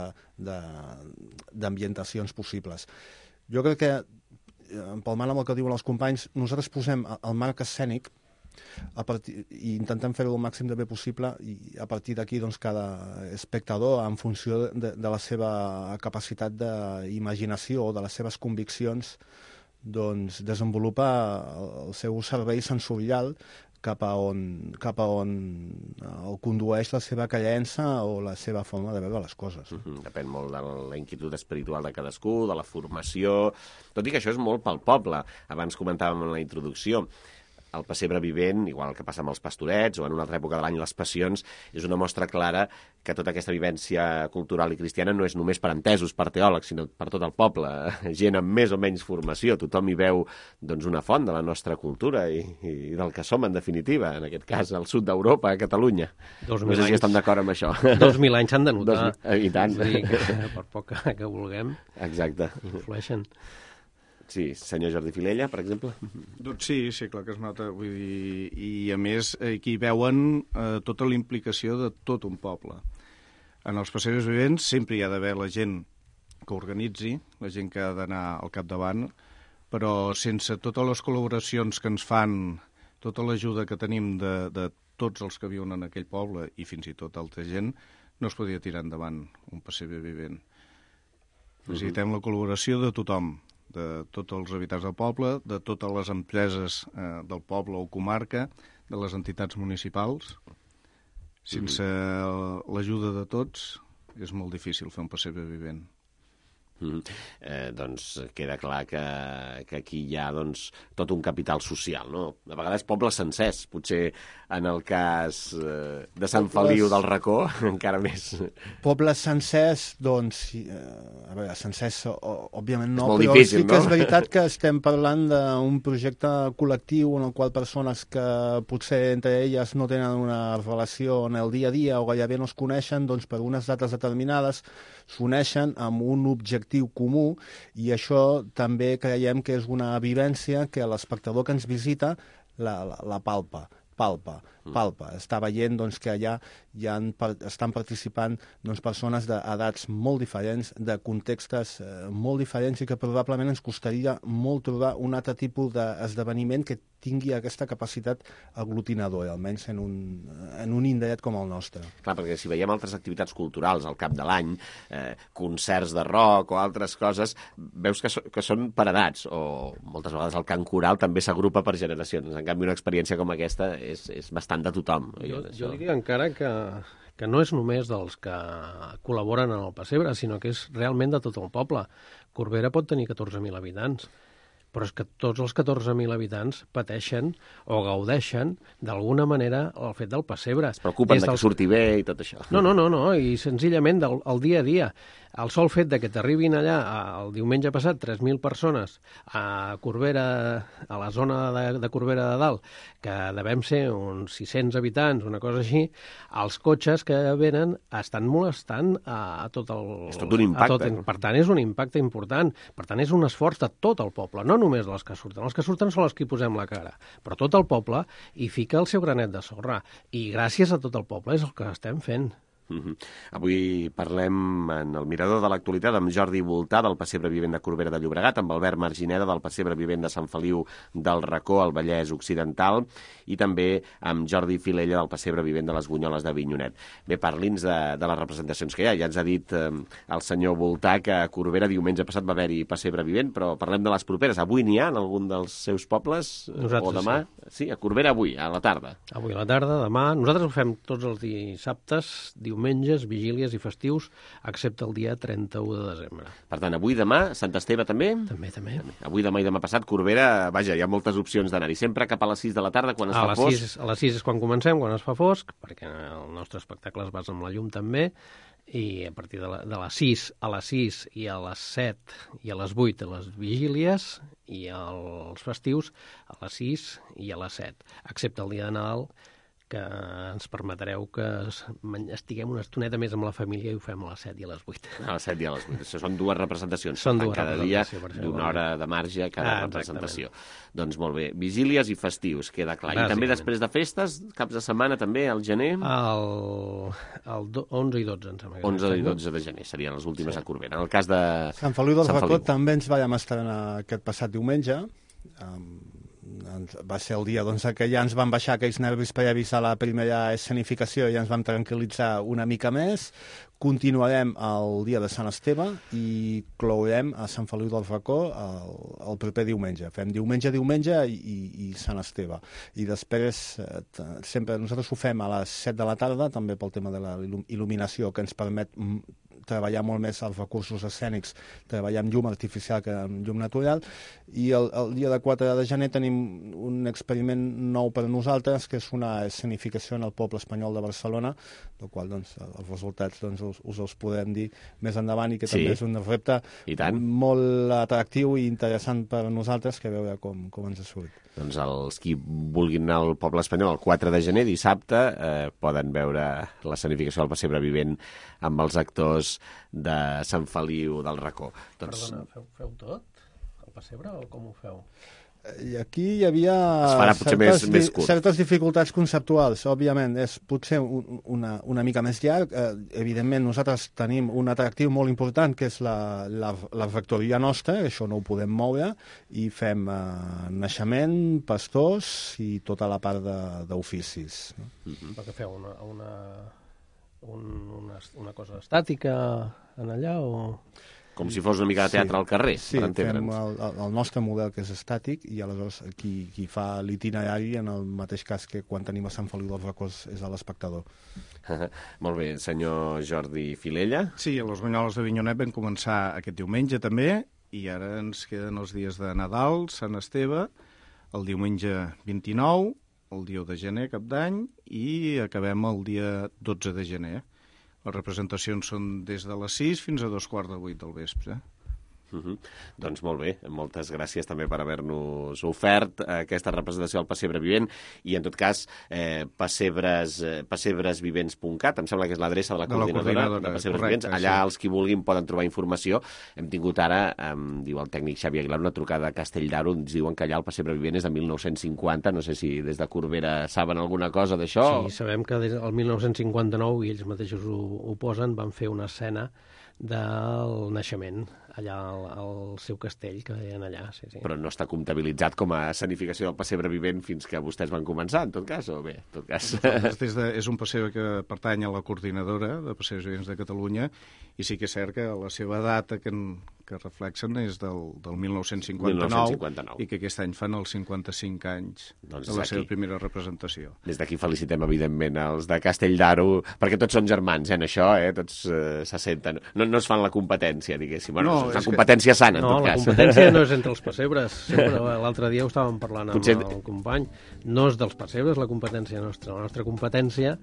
Speaker 14: d'ambientacions possibles. Jo crec que, empalmant amb el que diuen els companys, nosaltres posem el marc escènic a partir, i intentem fer-ho el màxim de bé possible, i a partir d'aquí doncs, cada espectador, en funció de, de la seva capacitat d'imaginació o de les seves conviccions, doncs, desenvolupa el seu cervell sensorial cap a on, cap a on el condueix la seva creença o la seva forma de veure les coses.
Speaker 6: Mm-hmm. Depèn molt de la inquietud espiritual de cadascú, de la formació, tot i que això és molt pel poble. Abans comentàvem en la introducció, el pessebre vivent, igual que passa amb els pastorets o en una altra època de l'any les passions, és una mostra clara que tota aquesta vivència cultural i cristiana no és només per entesos, per teòlegs, sinó per tot el poble, gent amb més o menys formació. Tothom hi veu doncs, una font de la nostra cultura i, i del que som, en definitiva, en aquest cas, al sud d'Europa, a Catalunya.
Speaker 15: Dos
Speaker 6: no
Speaker 15: mil
Speaker 6: sé si
Speaker 15: anys,
Speaker 6: estan d'acord amb això.
Speaker 15: Dos mil anys s'han de notar.
Speaker 6: Dos, I tant.
Speaker 15: És a dir, que per poc que vulguem,
Speaker 6: exacte,
Speaker 15: influeixen.
Speaker 6: Sí, senyor Jordi Filella, per exemple.
Speaker 16: Doncs sí, sí, clar que es nota. Vull dir, i a més, aquí veuen eh, tota la implicació de tot un poble. En els pessebres vivents sempre hi ha d'haver la gent que organitzi, la gent que ha d'anar al capdavant, però sense totes les col·laboracions que ens fan, tota l'ajuda que tenim de, de tots els que viuen en aquell poble i fins i tot altra gent, no es podia tirar endavant un pessebre vivent. Necessitem la col·laboració de tothom, de tots els habitants del poble, de totes les empreses eh, del poble o comarca, de les entitats municipals. Sense l'ajuda de tots és molt difícil fer un pessebre vivent.
Speaker 6: Mm. Eh, doncs queda clar que, que aquí hi ha doncs, tot un capital social, no? A vegades pobles sencers, potser en el cas eh, de Sant Feliu del Racó, encara més.
Speaker 14: Pobles sencers, doncs, eh, a veure, sencers, o, òbviament no,
Speaker 6: és
Speaker 14: però
Speaker 6: difícil,
Speaker 14: sí que
Speaker 6: no?
Speaker 14: és veritat que estem parlant d'un projecte col·lectiu en el qual persones que potser entre elles no tenen una relació en el dia a dia o gairebé no es coneixen, doncs per unes dates determinades s'uneixen amb un objectiu comú, i això també creiem que és una vivència que l'espectador que ens visita la, la, la palpa, palpa, palpa. Està veient doncs, que allà hi ha, estan participant doncs, persones d'edats molt diferents, de contextes eh, molt diferents, i que probablement ens costaria molt trobar un altre tipus d'esdeveniment que tingui aquesta capacitat aglutinadora, almenys en un, en un indret com el nostre.
Speaker 6: Clar, perquè si veiem altres activitats culturals al cap de l'any, eh, concerts de rock o altres coses, veus que, so, que són per edats, o moltes vegades el cant coral també s'agrupa per generacions. En canvi, una experiència com aquesta és, és bastant de tothom.
Speaker 15: Jo, jo diria encara que, que no és només dels que col·laboren en el pessebre, sinó que és realment de tot el poble. Corbera pot tenir catorze mil habitants, però és que tots els catorze mil habitants pateixen o gaudeixen d'alguna manera el fet del pessebre.
Speaker 6: Es preocupen de que
Speaker 15: dels...
Speaker 6: surti bé i tot això.
Speaker 15: No, no, no, no, i senzillament del el dia a dia. El sol fet de que t'arribin allà el diumenge passat tres mil persones a Corbera, a la zona de, de Corbera de Dalt, que devem ser uns sis-cents habitants, una cosa així, els cotxes que venen estan molestant a, a tot el...
Speaker 6: És tot un impacte.
Speaker 15: Tot, per tant, és un impacte important. Per tant, és un esforç de tot el poble, no només els que surten. Els que surten són els que hi posem la cara, però tot el poble hi fica el seu granet de sorra. I gràcies a tot el poble és el que estem fent.
Speaker 6: Uh-huh. Avui parlem en el Mirador de l'Actualitat amb Jordi Voltà del Pessebre Vivent de Corbera de Llobregat, amb Albert Margineda del Pessebre Vivent de Sant Feliu del Racó al Vallès Occidental, i també amb Jordi Filella del Pessebre Vivent de les Bunyoles de Avinyonet. Bé, parli'ns de, de les representacions que hi ha. Ja ens ha dit eh, el senyor Voltà que a Corbera diumenge passat va haver-hi Pessebre Vivent, però parlem de les properes. Avui n'hi ha en algun dels seus pobles?
Speaker 15: Nosaltres,
Speaker 6: o demà? Sí. sí, a Corbera avui, a la tarda.
Speaker 15: Avui a la tarda, demà. Nosaltres ho fem tots els dissabtes, diumenges, vigílies i festius, excepte el dia trenta-u de desembre.
Speaker 6: Per tant, avui, demà, Sant Esteve també?
Speaker 15: També, també.
Speaker 6: Avui, demà i demà passat, Corbera, vaja, hi ha moltes opcions d'anar-hi. Sempre cap a les sis de la tarda, quan es
Speaker 15: a
Speaker 6: fa
Speaker 15: les
Speaker 6: fosc?
Speaker 15: sis, a les sis és quan comencem, quan es fa fosc, perquè el nostre espectacle es basa en la llum també, i a partir de, la, de les sis a les sis i a les set i a les vuit a les vigílies, i els festius a les sis i a les set, excepte el dia de Nadal, que ens permetreu que estiguem una estoneta més amb la família i ho fem a les set i a les vuit.
Speaker 6: A les set i a les vuit. Això són dues representacions.
Speaker 15: Són dues
Speaker 6: cada dia
Speaker 15: representacions,
Speaker 6: d'una hora de marge cada
Speaker 15: ah,
Speaker 6: representació. Doncs molt bé. Vigílies i festius, queda clar. I també després de festes, caps de setmana també, al gener?
Speaker 15: El, el do, onze i dotze, em sembla.
Speaker 6: onze i dotze de gener serien les últimes sí. a Corbera. En el cas de
Speaker 14: Sant Feliu del Racó també ens vam estrenar aquest passat diumenge. Um, va ser el dia doncs, que ja ens van baixar aquells nervis previs a la primera escenificació i ja ens vam tranquil·litzar una mica més. Continuarem el dia de Sant Esteve i clourem a Sant Feliu del Racó el, el proper diumenge. Fem diumenge, diumenge i, i, i Sant Esteve. I després, eh, sempre nosaltres ho fem a les set de la tarda, també pel tema de la il·luminació, que ens permet treballar molt més els recursos escènics, treballar amb llum artificial que amb llum natural, i el, el dia de quatre de gener tenim un experiment nou per a nosaltres, que és una escenificació en el poble espanyol de Barcelona, del qual doncs, els resultats doncs, us, us els podem dir més endavant, i que sí. també és un repte molt atractiu i interessant per a nosaltres, que veure com, com ens ha sortit.
Speaker 6: Doncs els qui vulguin anar al poble espanyol el quatre de gener, dissabte, eh, poden veure l'escenificació del Pessebre Vivent amb els actors de Sant Feliu del Racó.
Speaker 15: Doncs... Perdona, feu, feu tot? El Pessebre o com ho feu?
Speaker 14: I aquí hi havia
Speaker 6: certes, més, més
Speaker 14: certes dificultats conceptuals, òbviament. És potser un, una, una mica més llarg. Eh, evidentment, nosaltres tenim un atractiu molt important, que és la, la, la rectoria nostra, això no ho podem moure, i fem eh, naixement, pastors i tota la part d'oficis. No?
Speaker 15: Mm-hmm. Perquè feu una, una, un, una, una cosa estàtica en allà o...
Speaker 6: Com si fos una mica de teatre sí, al carrer,
Speaker 14: sí,
Speaker 6: per entendre'ns.
Speaker 14: Sí, fem el, el nostre model, que és estàtic, i aleshores qui, qui fa l'itinerari, en el mateix cas que quan tenim a Sant Feliu dels Racó, és a l'espectador.
Speaker 6: Molt bé, senyor Jordi Filella.
Speaker 16: Sí, a les Banyoles de Avinyonet vam començar aquest diumenge també, i ara ens queden els dies de Nadal, Sant Esteve, el diumenge vint-i-nou, el dia u de gener, cap d'any, i acabem el dia dotze de gener. Les representacions són des de les sis fins a dos quarts de vuit del vespre.
Speaker 6: Uh -huh. Doncs molt bé, moltes gràcies també per haver-nos ofert aquesta representació del Pessebre Vivent, i en tot cas eh, pessebres, eh, pessebresvivents punt cat, em sembla que és l'adreça de la coordinadora de, coordinadora, de Pessebres correcte, Vivents. Allà sí. Els qui vulguin poden trobar informació. Hem tingut ara, em diu el tècnic Xavi Aguilar, una trucada a Castell d'Aro, ens diuen que allà el Pessebre Vivent és de mil nou-cents cinquanta, no sé si des de Corbera saben alguna cosa d'això.
Speaker 15: Sí, sabem que des del mil nou-cents cinquanta-nou, i ells mateixos ho, ho posen, van fer una escena del naixement allà al, al seu castell que deien allà, sí, sí.
Speaker 6: Però no està comptabilitzat com a escenificació del Pessebre Vivent fins que vostès van començar, en tot cas, o bé, en tot cas...
Speaker 16: Des de, és un pessebre que pertany a la coordinadora de Pessebres Vivents de Catalunya, i sí que és cert que la seva data que, en, que reflexen és del, del mil nou-cents cinquanta-nou, i que aquest any fan els cinquanta-cinc anys doncs de la seva primera representació.
Speaker 6: Des d'aquí felicitem, evidentment, els de Castell d'Aro, perquè tots són germans, eh, en això, eh, tots eh, se senten... No, no es fan la competència, diguéssim. Bueno, no, és una competència que... sana, en
Speaker 15: no,
Speaker 6: tot cas.
Speaker 15: No, la competència no és entre els pessebres. L'altre dia ho estàvem parlant amb Potser... el company. No és dels pessebres la competència nostra. La nostra competència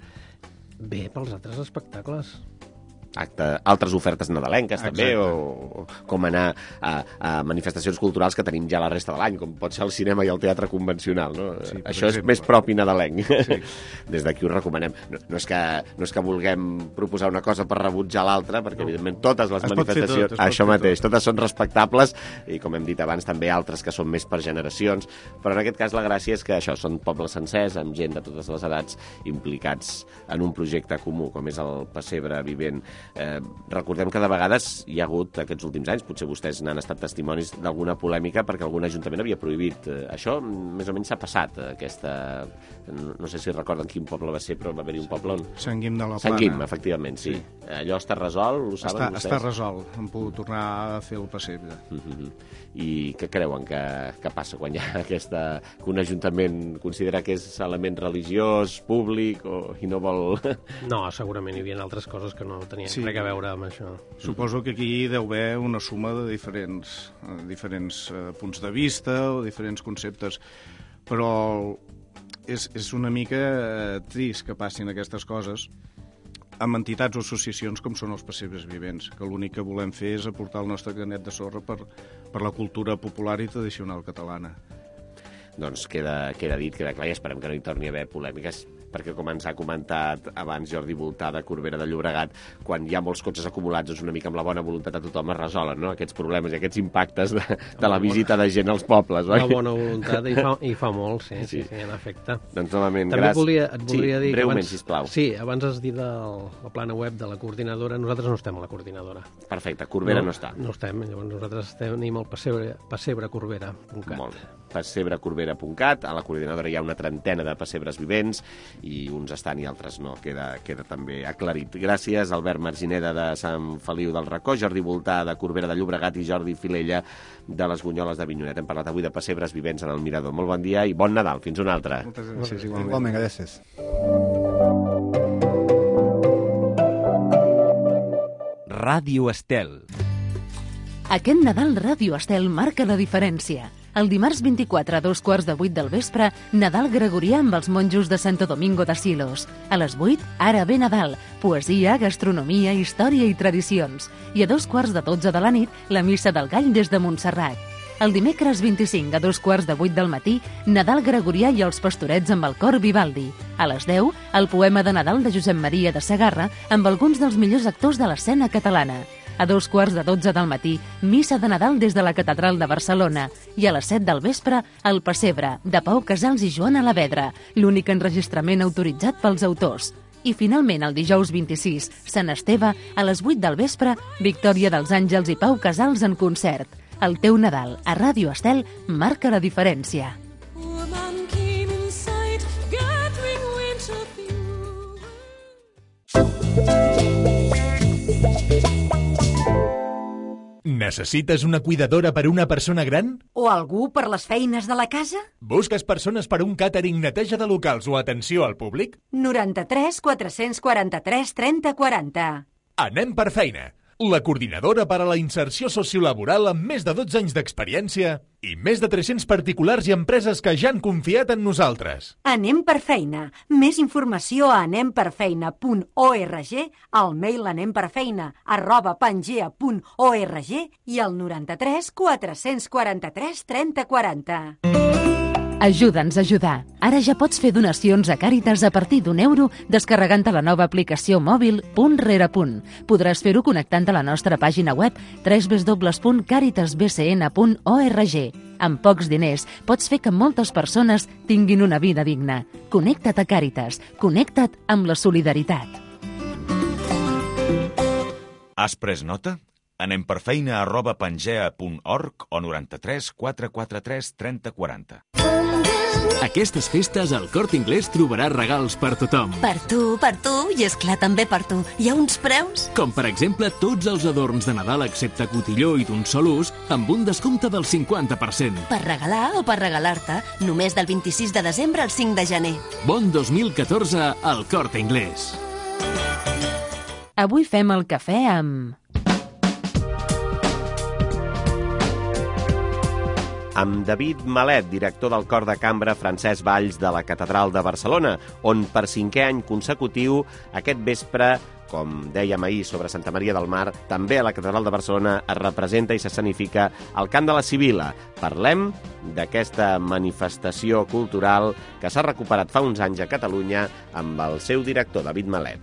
Speaker 15: ve pels altres espectacles.
Speaker 6: Acte, altres ofertes nadalenques també, o, o com anar a, a manifestacions culturals que tenim ja la resta de l'any, com pot ser el cinema i el teatre convencional, no? Sí, Això exemple. és més propi nadalenc. Sí. Des d'aquí ho recomanem. No, no, és que, no és que vulguem proposar una cosa per rebutjar l'altra, perquè no. evidentment totes les es manifestacions, tot, això mateix, tot. totes són respectables, i com hem dit abans també altres que són més per generacions, però en aquest cas la gràcia és que això són pobles sencers, amb gent de totes les edats implicats en un projecte comú, com és el Pessebre Vivent. Eh, recordem que de vegades hi ha hagut aquests últims anys, potser vostès n'han estat testimonis d'alguna polèmica perquè algun ajuntament havia prohibit. Eh, això més o menys s'ha passat, aquesta... No sé si recorden quin poble va ser, però va haver-hi un poble on...
Speaker 16: Sant Guim de la Plana.
Speaker 6: Sant Guim, efectivament, sí. sí. Allò està resolt, ho saben
Speaker 16: està,
Speaker 6: vostès?
Speaker 16: Està resolt, hem pogut tornar a fer el pessebre.
Speaker 6: Mm-hmm. I què creuen que, que passa quan hi ha aquesta... que un ajuntament considera que és element religiós, públic, o, i no vol...
Speaker 15: No, segurament hi havia altres coses que no tenien sí. res a veure amb això.
Speaker 16: Suposo que aquí deu haver una suma de diferents, uh, diferents uh, punts de vista o diferents conceptes, però és, és una mica uh, trist que passin aquestes coses amb entitats o associacions com són els Pessebres Vivents, que l'únic que volem fer és aportar el nostre granet de sorra per, per la cultura popular i tradicional catalana.
Speaker 6: Doncs queda, queda dit, queda clar, i esperem que no hi torni a haver polèmiques, perquè com ens ha comentat abans Jordi Voltà de Corbera de Llobregat, quan hi ha molts cotxes acumulats, doncs una mica amb la bona voluntat de tothom es resolen, no?, aquests problemes i aquests impactes de, de la visita de gent als pobles, oi?
Speaker 15: La bona voluntat, i fa, i fa molt, sí, sí, sí, sí, en efecte.
Speaker 6: Doncs novament,
Speaker 15: També
Speaker 6: gràcies.
Speaker 15: volia, et volia
Speaker 6: sí,
Speaker 15: dir...
Speaker 6: breument,
Speaker 15: abans,
Speaker 6: sisplau.
Speaker 15: Sí, abans has dit del, la plana web de la coordinadora, nosaltres no estem a la coordinadora.
Speaker 6: Perfecte, Corbera no,
Speaker 15: no
Speaker 6: està.
Speaker 15: No estem, llavors nosaltres tenim el pessebre, pessebrecorbera punt cat.
Speaker 6: Molt bé. pessebrecorbera punt cat, a la coordinadora hi ha una trentena de pessebres vivents i uns estan i altres no, queda, queda també aclarit. Gràcies, Albert Margineda de Sant Feliu del Racó, Jordi Voltà de Corbera de Llobregat i Jordi Filella de les Bunyoles de Vinyonet. Hem parlat avui de pessebres vivents en el Mirador. Molt bon dia i bon Nadal. Fins una altra.
Speaker 14: Moltes gràcies, igualment. Igualment, gràcies.
Speaker 8: Ràdio Estel.
Speaker 2: Aquest Nadal Ràdio Estel marca la diferència. El dimarts vint-i-quatre a dos quarts de vuit del vespre, Nadal gregorià amb els monjos de Santo Domingo de Silos. A les vuit, Ara ve Nadal, poesia, gastronomia, història i tradicions. I a dos quarts de dotze de la nit, la missa del gall des de Montserrat. El dimecres vint-i-cinc a dos quarts de vuit del matí, Nadal gregorià i els pastorets amb el cor Vivaldi. A les deu, el poema de Nadal de Josep Maria de Segarra amb alguns dels millors actors de l'escena catalana. A dos quarts de dotze del matí, missa de Nadal des de la Catedral de Barcelona. I a les set del vespre, el Pessebre, de Pau Casals i Joan Alavedra, l'únic enregistrament autoritzat pels autors. I finalment, el dijous vint-i-sis, Sant Esteve, a les vuit del vespre, Victòria dels Àngels i Pau Casals en concert. El teu Nadal a Ràdio Estel marca la diferència.
Speaker 17: Necessites una cuidadora per una persona gran?
Speaker 18: O algú per les feines de la casa?
Speaker 17: Busques persones per un càtering, neteja de locals o atenció al públic?
Speaker 18: noranta-tres quatre-cents quaranta-tres trenta quaranta.
Speaker 17: Anem per feina. La coordinadora per a la inserció sociolaboral amb més de dotze anys d'experiència i més de tres-cents particulars i empreses que ja han confiat en nosaltres.
Speaker 18: Anem per feina. Més informació a anem per feina punt org, al mail anemperfeina arroba pangea punt org i al noranta-tres quatre-cents quaranta-tres trenta quaranta.
Speaker 2: Ajuda'ns a ajudar. Ara ja pots fer donacions a Càritas a partir d'un euro descarregant-te la nova aplicació mòbil Punt Rere Punt. Podràs fer-ho connectant a la nostra pàgina web w w w punt caritas b c n punt org. Amb pocs diners pots fer que moltes persones tinguin una vida digna. Connecta't a Càritas. Connecta't amb la solidaritat.
Speaker 19: Has pres nota? Anem per feina arroba pangea punt org o noranta-tres quatre quaranta-tres trenta quaranta.
Speaker 20: Aquestes festes al Corte Inglés trobaràs regals per tothom.
Speaker 21: Per tu, per tu, i esclar també per tu. Hi ha uns preus?
Speaker 20: Com per exemple tots els adorns de Nadal excepte cotilló i d'un sol ús amb un descompte del cinquanta per cent.
Speaker 21: Per regalar o per regalar-te, només del vint-i-sis de desembre al cinc de gener.
Speaker 20: Bon dos mil catorze al Corte Inglés.
Speaker 2: Avui fem el cafè amb...
Speaker 6: amb David Malet, director del Cor de Cambra Francesc Valls de la Catedral de Barcelona, on per cinquè any consecutiu aquest vespre, com dèiem ahir sobre Santa Maria del Mar, també a la Catedral de Barcelona es representa i s'escenifica el Cant de la Sibil·la. Parlem d'aquesta manifestació cultural que s'ha recuperat fa uns anys a Catalunya amb el seu director, David Malet.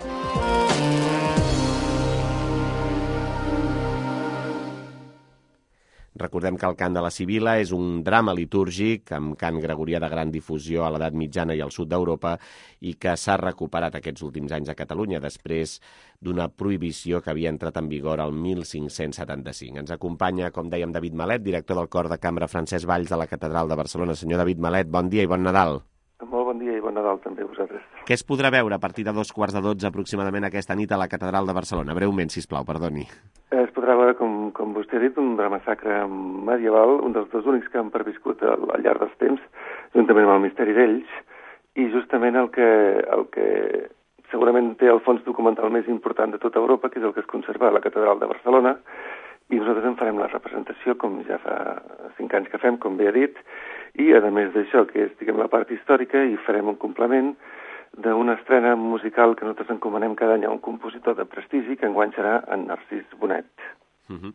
Speaker 6: Recordem que el Cant de la Sibil·la és un drama litúrgic amb cant gregorià de gran difusió a l'edat mitjana i al sud d'Europa i que s'ha recuperat aquests últims anys a Catalunya després d'una prohibició que havia entrat en vigor el mil cinc-cents setanta-cinc. Ens acompanya, com dèiem, David Malet, director del Cor de Cambra Francesc Valls de la Catedral de Barcelona. Senyor David Malet, bon dia i bon Nadal.
Speaker 22: Molt bon dia i bon Nadal també a vosaltres.
Speaker 6: Què es podrà veure a partir de dos quarts de dotze aproximadament aquesta nit a la Catedral de Barcelona? Breument, sisplau, perdoni.
Speaker 22: Es podrà veure, com, com vostè ha dit, un drama sacre medieval, un dels dos únics que han perviscut al, al llarg dels temps, juntament amb el misteri d'ells, i justament el que, el que segurament té el fons documental més important de tota Europa, que és el que es conserva a la Catedral de Barcelona, i nosaltres en farem la representació, com ja fa cinc anys que fem, com bé ha dit, i a més d'això, que és, diguem, la part històrica, i farem un complement d'una estrena musical que nosaltres encomanem cada any a un compositor de prestigi, que enguany serà en Narcís Bonet.
Speaker 6: Uh-huh.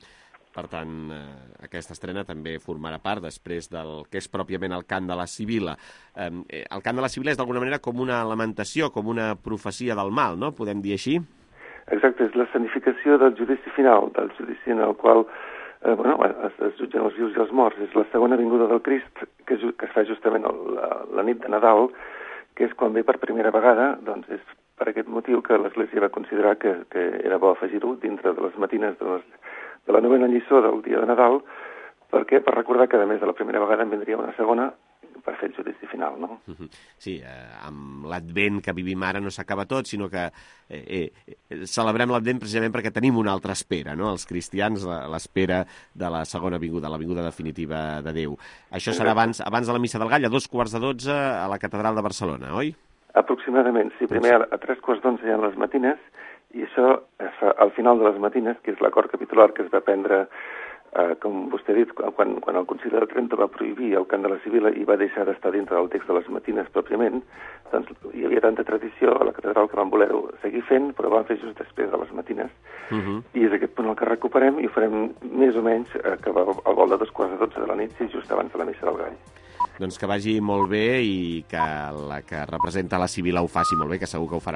Speaker 6: Per tant, eh, aquesta estrena també formarà part després del que és pròpiament el cant de la Sibila. Eh, el cant de la Sibila és d'alguna manera com una lamentació, com una profecia del mal, no? Podem dir així?
Speaker 22: Exacte, és l'escenificació del judici final, del judici en el qual eh, bueno, es, es jutgen els vius i els morts. És la segona vinguda del Crist, que, es, que es fa justament el, la, la nit de Nadal, que és quan ve per primera vegada, doncs és per aquest motiu que l'Església va considerar que, que era bo afegir-ho dintre de les matines de, les, de la novena lliçó del dia de Nadal, perquè per recordar que a més de la primera vegada en vindria una segona per fer el judici final, no?
Speaker 6: Sí, eh, amb l'Advent que vivim ara no s'acaba tot, sinó que eh, eh, celebrem l'Advent precisament perquè tenim una altra espera, no? Els cristians, l'espera de la segona vinguda, la vinguda definitiva de Déu. Això serà abans, abans de la Missa del Gall, a dos quarts de dotze, a la Catedral de Barcelona, oi?
Speaker 22: Aproximadament, sí. Primer a, a tres quarts d'onze hi ha les matines, i això es fa al final de les matines, que és l'acord capitular que es va prendre, eh, com vostè ha dit, quan, quan el Concili de Trento va prohibir el cant de la Sibila i va deixar d'estar dintre del text de les matines pròpiament, doncs hi havia tanta tradició a la catedral que van voler-ho seguir fent, però van fer just després de les matines, uh -huh. i és aquest punt el que recuperem i ho farem més o menys eh, que va al vol de dos quarts de dotze de la nit, sí, just abans de la Missa del Gall.
Speaker 6: Doncs que vagi molt bé i que la que representa la Sibila ho faci molt bé, que segur que ho farà